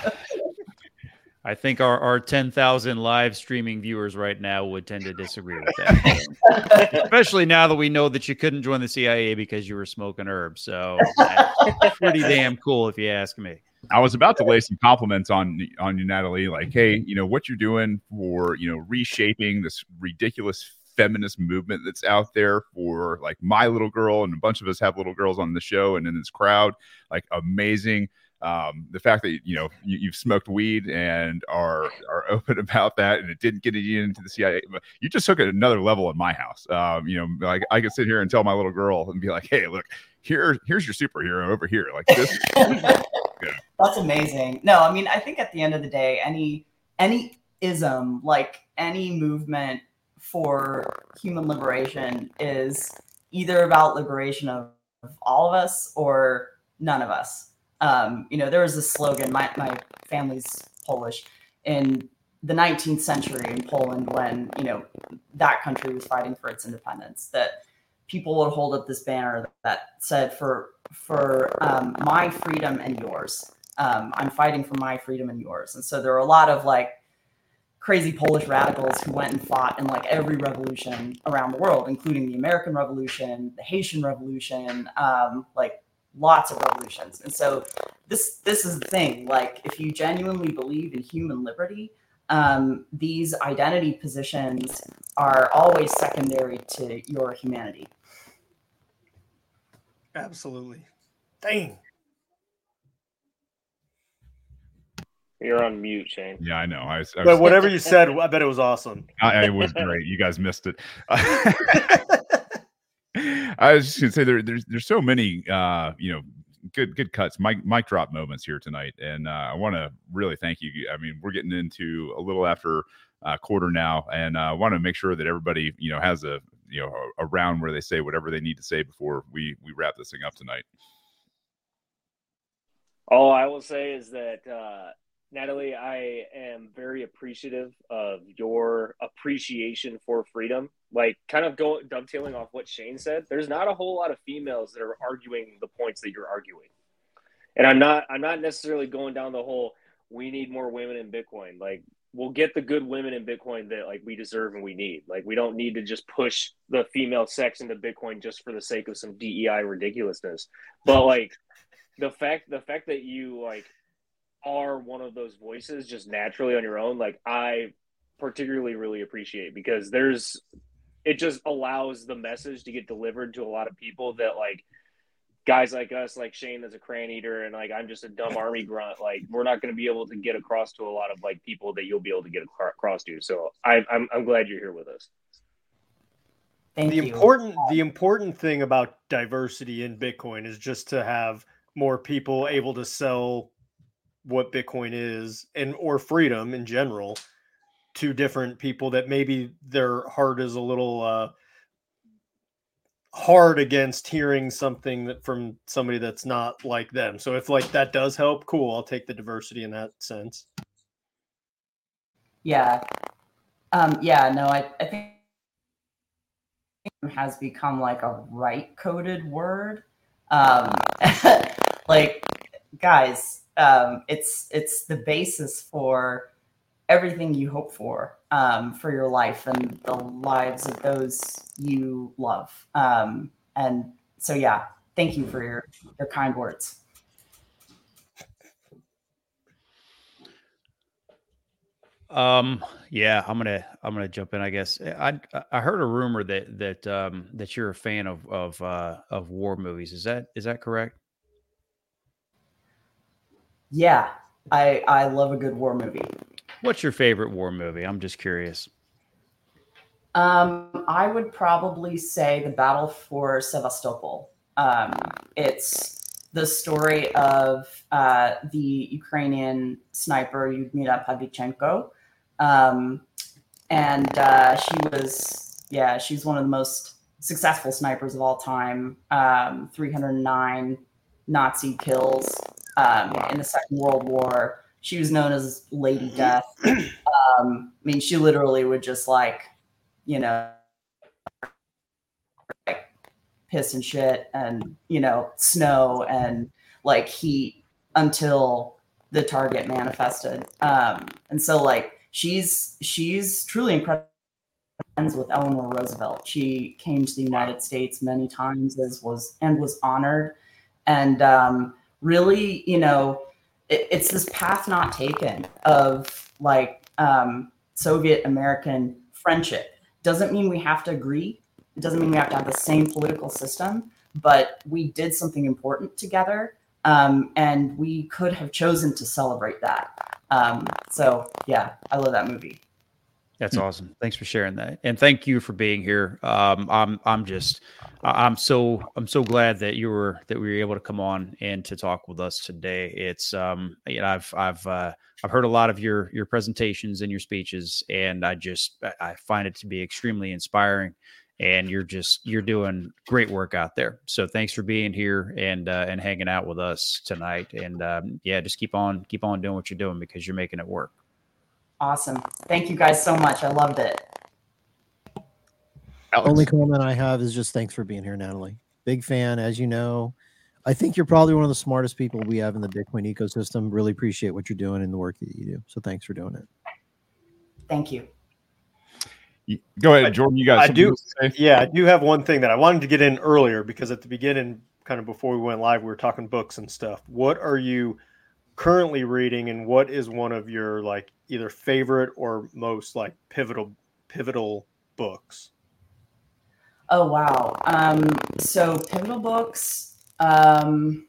I think our, our ten thousand live streaming viewers right now would tend to disagree with that. Especially now that we know that you couldn't join the C I A because you were smoking herbs. So that's pretty damn cool if you ask me. I was about to lay some compliments on on you, Natalie. Like, hey, you know what you're doing for, you know, reshaping this ridiculous feminist movement that's out there for like my little girl, and a bunch of us have little girls on the show and in this crowd. Like, amazing. Um, the fact that, you know, you, you've smoked weed and are are open about that, and it didn't get you into the C I A. But you just took it another level in my house. Um, you know, like I could sit here and tell my little girl and be like, hey, look, here, here's your superhero over here. Like this. Yeah. That's amazing. No, I mean, I think at the end of the day, any any ism, like any movement for human liberation, is either about liberation of, of all of us or none of us. Um, you know, there was this slogan, my, my family's Polish, in the nineteenth century in Poland, when, you know, that country was fighting for its independence, that people would hold up this banner that said, for for um, my freedom and yours. Um, I'm fighting for my freedom and yours. And so there are a lot of like crazy Polish radicals who went and fought in like every revolution around the world, including the American Revolution, the Haitian Revolution, um, like lots of revolutions. And so this this is the thing. Like, if you genuinely believe in human liberty, um, these identity positions are always secondary to your humanity. Absolutely. Dang. You're on mute, Shane. Yeah, I know. I, was- I But was, whatever you said, I bet it was awesome. I, it was great. You guys missed it. I was just gonna say there, there's there's so many uh, you know, good good cuts, mic mic drop moments here tonight, and uh, I want to really thank you. I mean, we're getting into a little after uh, quarter now, and I uh, want to make sure that everybody, you know, has a you know a, a round where they say whatever they need to say before we we wrap this thing up tonight. All I will say is that, uh, Natalie, I am very appreciative of your appreciation for freedom. Like, kind of go dovetailing off what Shane said, there's not a whole lot of females that are arguing the points that you're arguing. And I'm not I'm not necessarily going down the whole, we need more women in Bitcoin. Like, we'll get the good women in Bitcoin that like we deserve and we need. Like, we don't need to just push the female sex into Bitcoin just for the sake of some D E I ridiculousness. But like the fact the fact that you like are one of those voices just naturally on your own, like I particularly really appreciate, because there's it just allows the message to get delivered to a lot of people that like guys like us, like Shane that's a crayon eater and like I'm just a dumb army grunt, like we're not going to be able to get across to a lot of like people that you'll be able to get across to. So I, I'm I'm glad you're here with us. Thank the you. important the important thing about diversity in Bitcoin is just to have more people able to sell what Bitcoin is, and or freedom in general, to different people that maybe their heart is a little uh, hard against hearing something that from somebody that's not like them. So if like that does help, cool. I'll take the diversity in that sense. Yeah. Um, yeah, no, I, I think it has become like a right coded word. Um, like, guys, um, it's it's the basis for everything you hope for, um, for your life and the lives of those you love. Um, and so, yeah, thank you for your, your kind words. Um, yeah, I'm gonna I'm gonna jump in. I guess I I heard a rumor that that um that you're a fan of of uh of war movies. Is that is that correct? Yeah, I I love a good war movie. What's your favorite war movie? I'm just curious. Um, I would probably say the Battle for Sevastopol. Um, it's the story of uh, the Ukrainian sniper Yudmila Pavlichenko. Um, and uh, she was, yeah, she's one of the most successful snipers of all time. Um, three hundred nine Nazi kills um, wow. in the Second World War. She was known as Lady Death. Um, I mean, she literally would just like, you know, like piss and shit and, you know, snow and like heat until the target manifested. Um, and so like she's she's truly incredible. Friends with Eleanor Roosevelt. She came to the United States many times as was and was honored. And um, really, you know, it, it's this path not taken of like um, Soviet American friendship. Doesn't mean we have to agree. It doesn't mean we have to have the same political system, but we did something important together. Um, and we could have chosen to celebrate that. Um, so yeah, I love that movie. That's awesome. Thanks for sharing that. And thank you for being here. Um, I'm, I'm just, I'm so, I'm so glad that you were, that we were able to come on and to talk with us today. It's, um, you know, I've, I've, uh, I've heard a lot of your, your presentations and your speeches, and I just, I find it to be extremely inspiring, and you're just, you're doing great work out there. So thanks for being here and, uh, and hanging out with us tonight. And, um, yeah, just keep on, keep on doing what you're doing, because you're making it work. Awesome. Thank you guys so much. I loved it. Alex. Only comment I have is just thanks for being here, Natalie. Big fan, as you know. I think you're probably one of the smartest people we have in the Bitcoin ecosystem. Really appreciate what you're doing and the work that you do. So thanks for doing it. Thank you. Go ahead, Jordan. You got I do. Yeah, I do have one thing that I wanted to get in earlier, because at the beginning, kind of before we went live, we were talking books and stuff. What are you currently reading, and what is one of your like either favorite or most like pivotal pivotal books? Oh wow. Um so pivotal books, um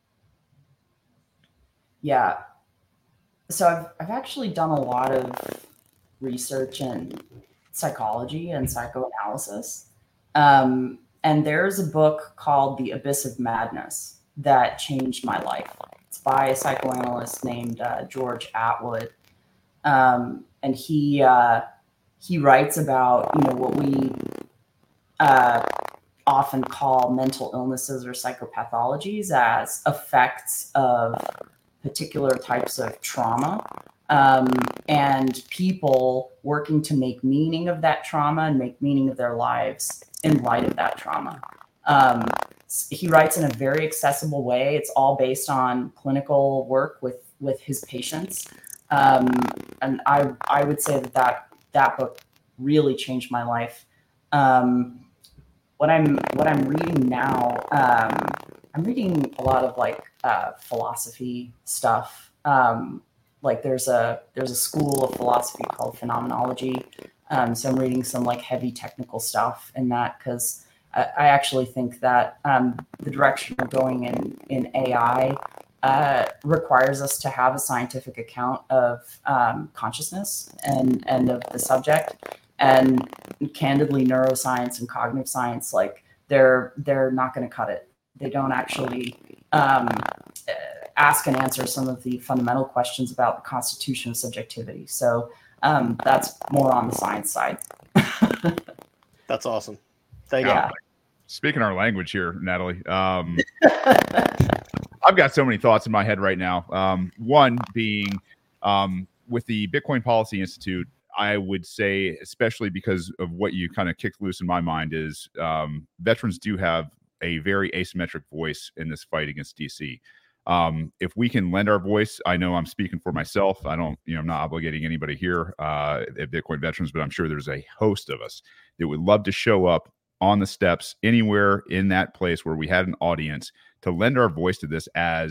yeah. So I've I've actually done a lot of research in psychology and psychoanalysis. Um and there's a book called The Abyss of Madness that changed my life. It's by a psychoanalyst named uh, George Atwood, um, and he uh, he writes about, you know, what we uh, often call mental illnesses or psychopathologies as effects of particular types of trauma, um, and people working to make meaning of that trauma and make meaning of their lives in light of that trauma. Um, He writes in a very accessible way. It's all based on clinical work with, with his patients. Um, and I, I would say that, that that book really changed my life. Um, what I'm, what I'm reading now, um, I'm reading a lot of like uh, philosophy stuff. Um, like there's a, there's a school of philosophy called phenomenology. Um, so I'm reading some like heavy technical stuff in that, because I actually think that um, the direction we're going in in A I uh, requires us to have a scientific account of um, consciousness and and of the subject. And candidly, neuroscience and cognitive science, like they're they're not going to cut it. They don't actually um, ask and answer some of the fundamental questions about the constitution of subjectivity. So um, that's more on the science side. That's awesome. Thank yeah. you. Speaking our language here, Natalie, um, I've got so many thoughts in my head right now. Um, one being um, with the Bitcoin Policy Institute, I would say, especially because of what you kind of kicked loose in my mind, is um, veterans do have a very asymmetric voice in this fight against D C. Um, if we can lend our voice, I know I'm speaking for myself. I don't, you know, I'm not obligating anybody here uh, at Bitcoin Veterans, but I'm sure there's a host of us that would love to show up on the steps anywhere in that place where we had an audience to lend our voice to this as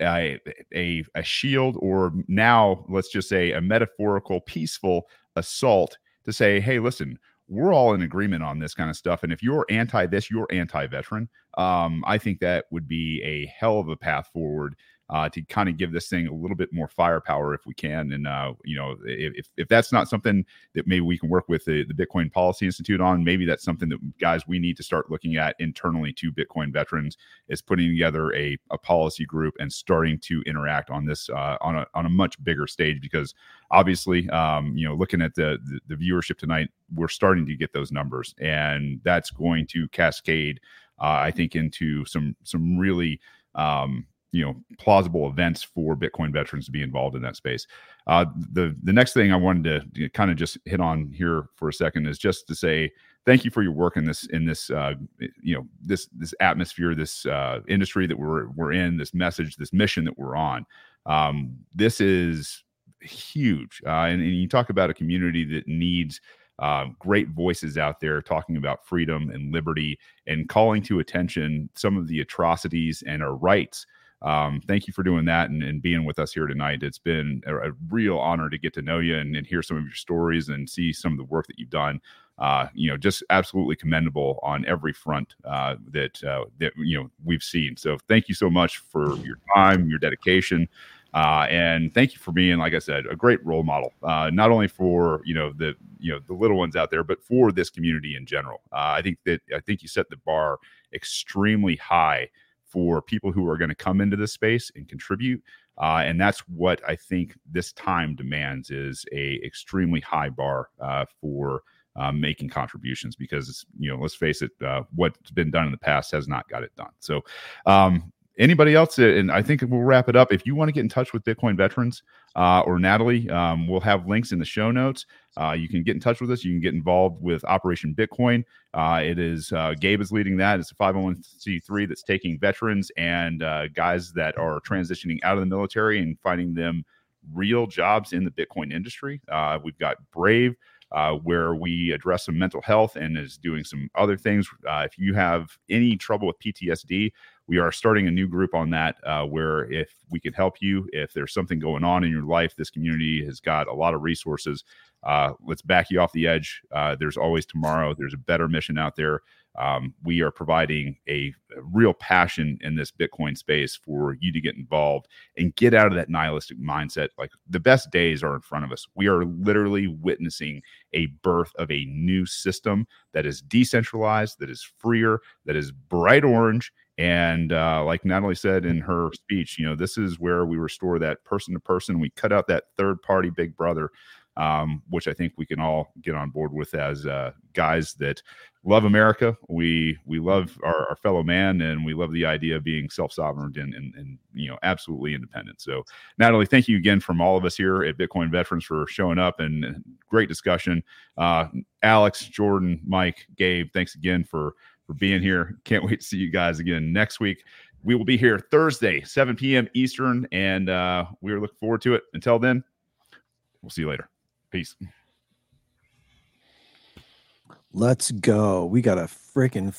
a, a a shield, or now let's just say a metaphorical, peaceful assault to say, hey, listen, we're all in agreement on this kind of stuff. And if you're anti this, you're anti-veteran. Um, I think that would be a hell of a path forward uh, to kind of give this thing a little bit more firepower if we can. And, uh, you know, if, if that's not something that maybe we can work with the, the Bitcoin Policy Institute on, maybe that's something that, guys, we need to start looking at internally to Bitcoin veterans, is putting together a, a policy group and starting to interact on this uh, on a on a much bigger stage. Because obviously, um, you know, looking at the, the the viewership tonight, we're starting to get those numbers, and that's going to cascade, uh, I think, into some some really um, you know, plausible events for Bitcoin veterans to be involved in that space. Uh, the the next thing I wanted to kind of just hit on here for a second is just to say thank you for your work in this in this uh, you know this this atmosphere, this uh, industry that we're we're in, this message, this mission that we're on. Um, this is huge, uh, and, and you talk about a community that needs Uh, great voices out there talking about freedom and liberty and calling to attention some of the atrocities and our rights. Um, thank you for doing that and, and being with us here tonight. It's been a, a real honor to get to know you and, and hear some of your stories and see some of the work that you've done. Uh, you know, just absolutely commendable on every front uh, that uh, that you know we've seen. So thank you so much for your time, your dedication. Uh, and thank you for being, like I said, a great role model, uh, not only for, you know, the, you know, the little ones out there, but for this community in general. Uh, I think that, I think you set the bar extremely high for people who are going to come into this space and contribute. Uh, and that's what I think this time demands, is a extremely high bar uh, for uh, making contributions, because, you know, let's face it, uh, what's been done in the past has not got it done. So, um, anybody else, and I think we'll wrap it up. If you want to get in touch with Bitcoin veterans uh, or Natalie, um, we'll have links in the show notes. Uh, you can get in touch with us. You can get involved with Operation Bitcoin. Uh, it is uh, Gabe is leading that. It's a five oh one c three that's taking veterans and uh, guys that are transitioning out of the military and finding them real jobs in the Bitcoin industry. Uh, we've got Brave, Uh, where we address some mental health and is doing some other things. Uh, if you have any trouble with P T S D, we are starting a new group on that, uh, where if we can help you, if there's something going on in your life, this community has got a lot of resources. Uh, let's back you off the edge. Uh, there's always tomorrow. There's a better mission out there. Um, we are providing a, a real passion in this Bitcoin space for you to get involved and get out of that nihilistic mindset. Like, the best days are in front of us. We are literally witnessing a birth of a new system that is decentralized, that is freer, that is bright orange. And uh, like Natalie said in her speech, you know, this is where we restore that person to person. We cut out that third party big brother, um, which I think we can all get on board with as uh, guys that love America. We we love our, our fellow man, and we love the idea of being self-sovereign and, and, and, you know, absolutely independent. So, Natalie, thank you again from all of us here at Bitcoin Veterans for showing up, and great discussion. Uh, Alex, Jordan, Mike, Gabe, thanks again for, for being here. Can't wait to see you guys again next week. We will be here Thursday, seven p.m. Eastern, and uh, we are looking forward to it. Until then, we'll see you later. Peace. Let's go. We got a freaking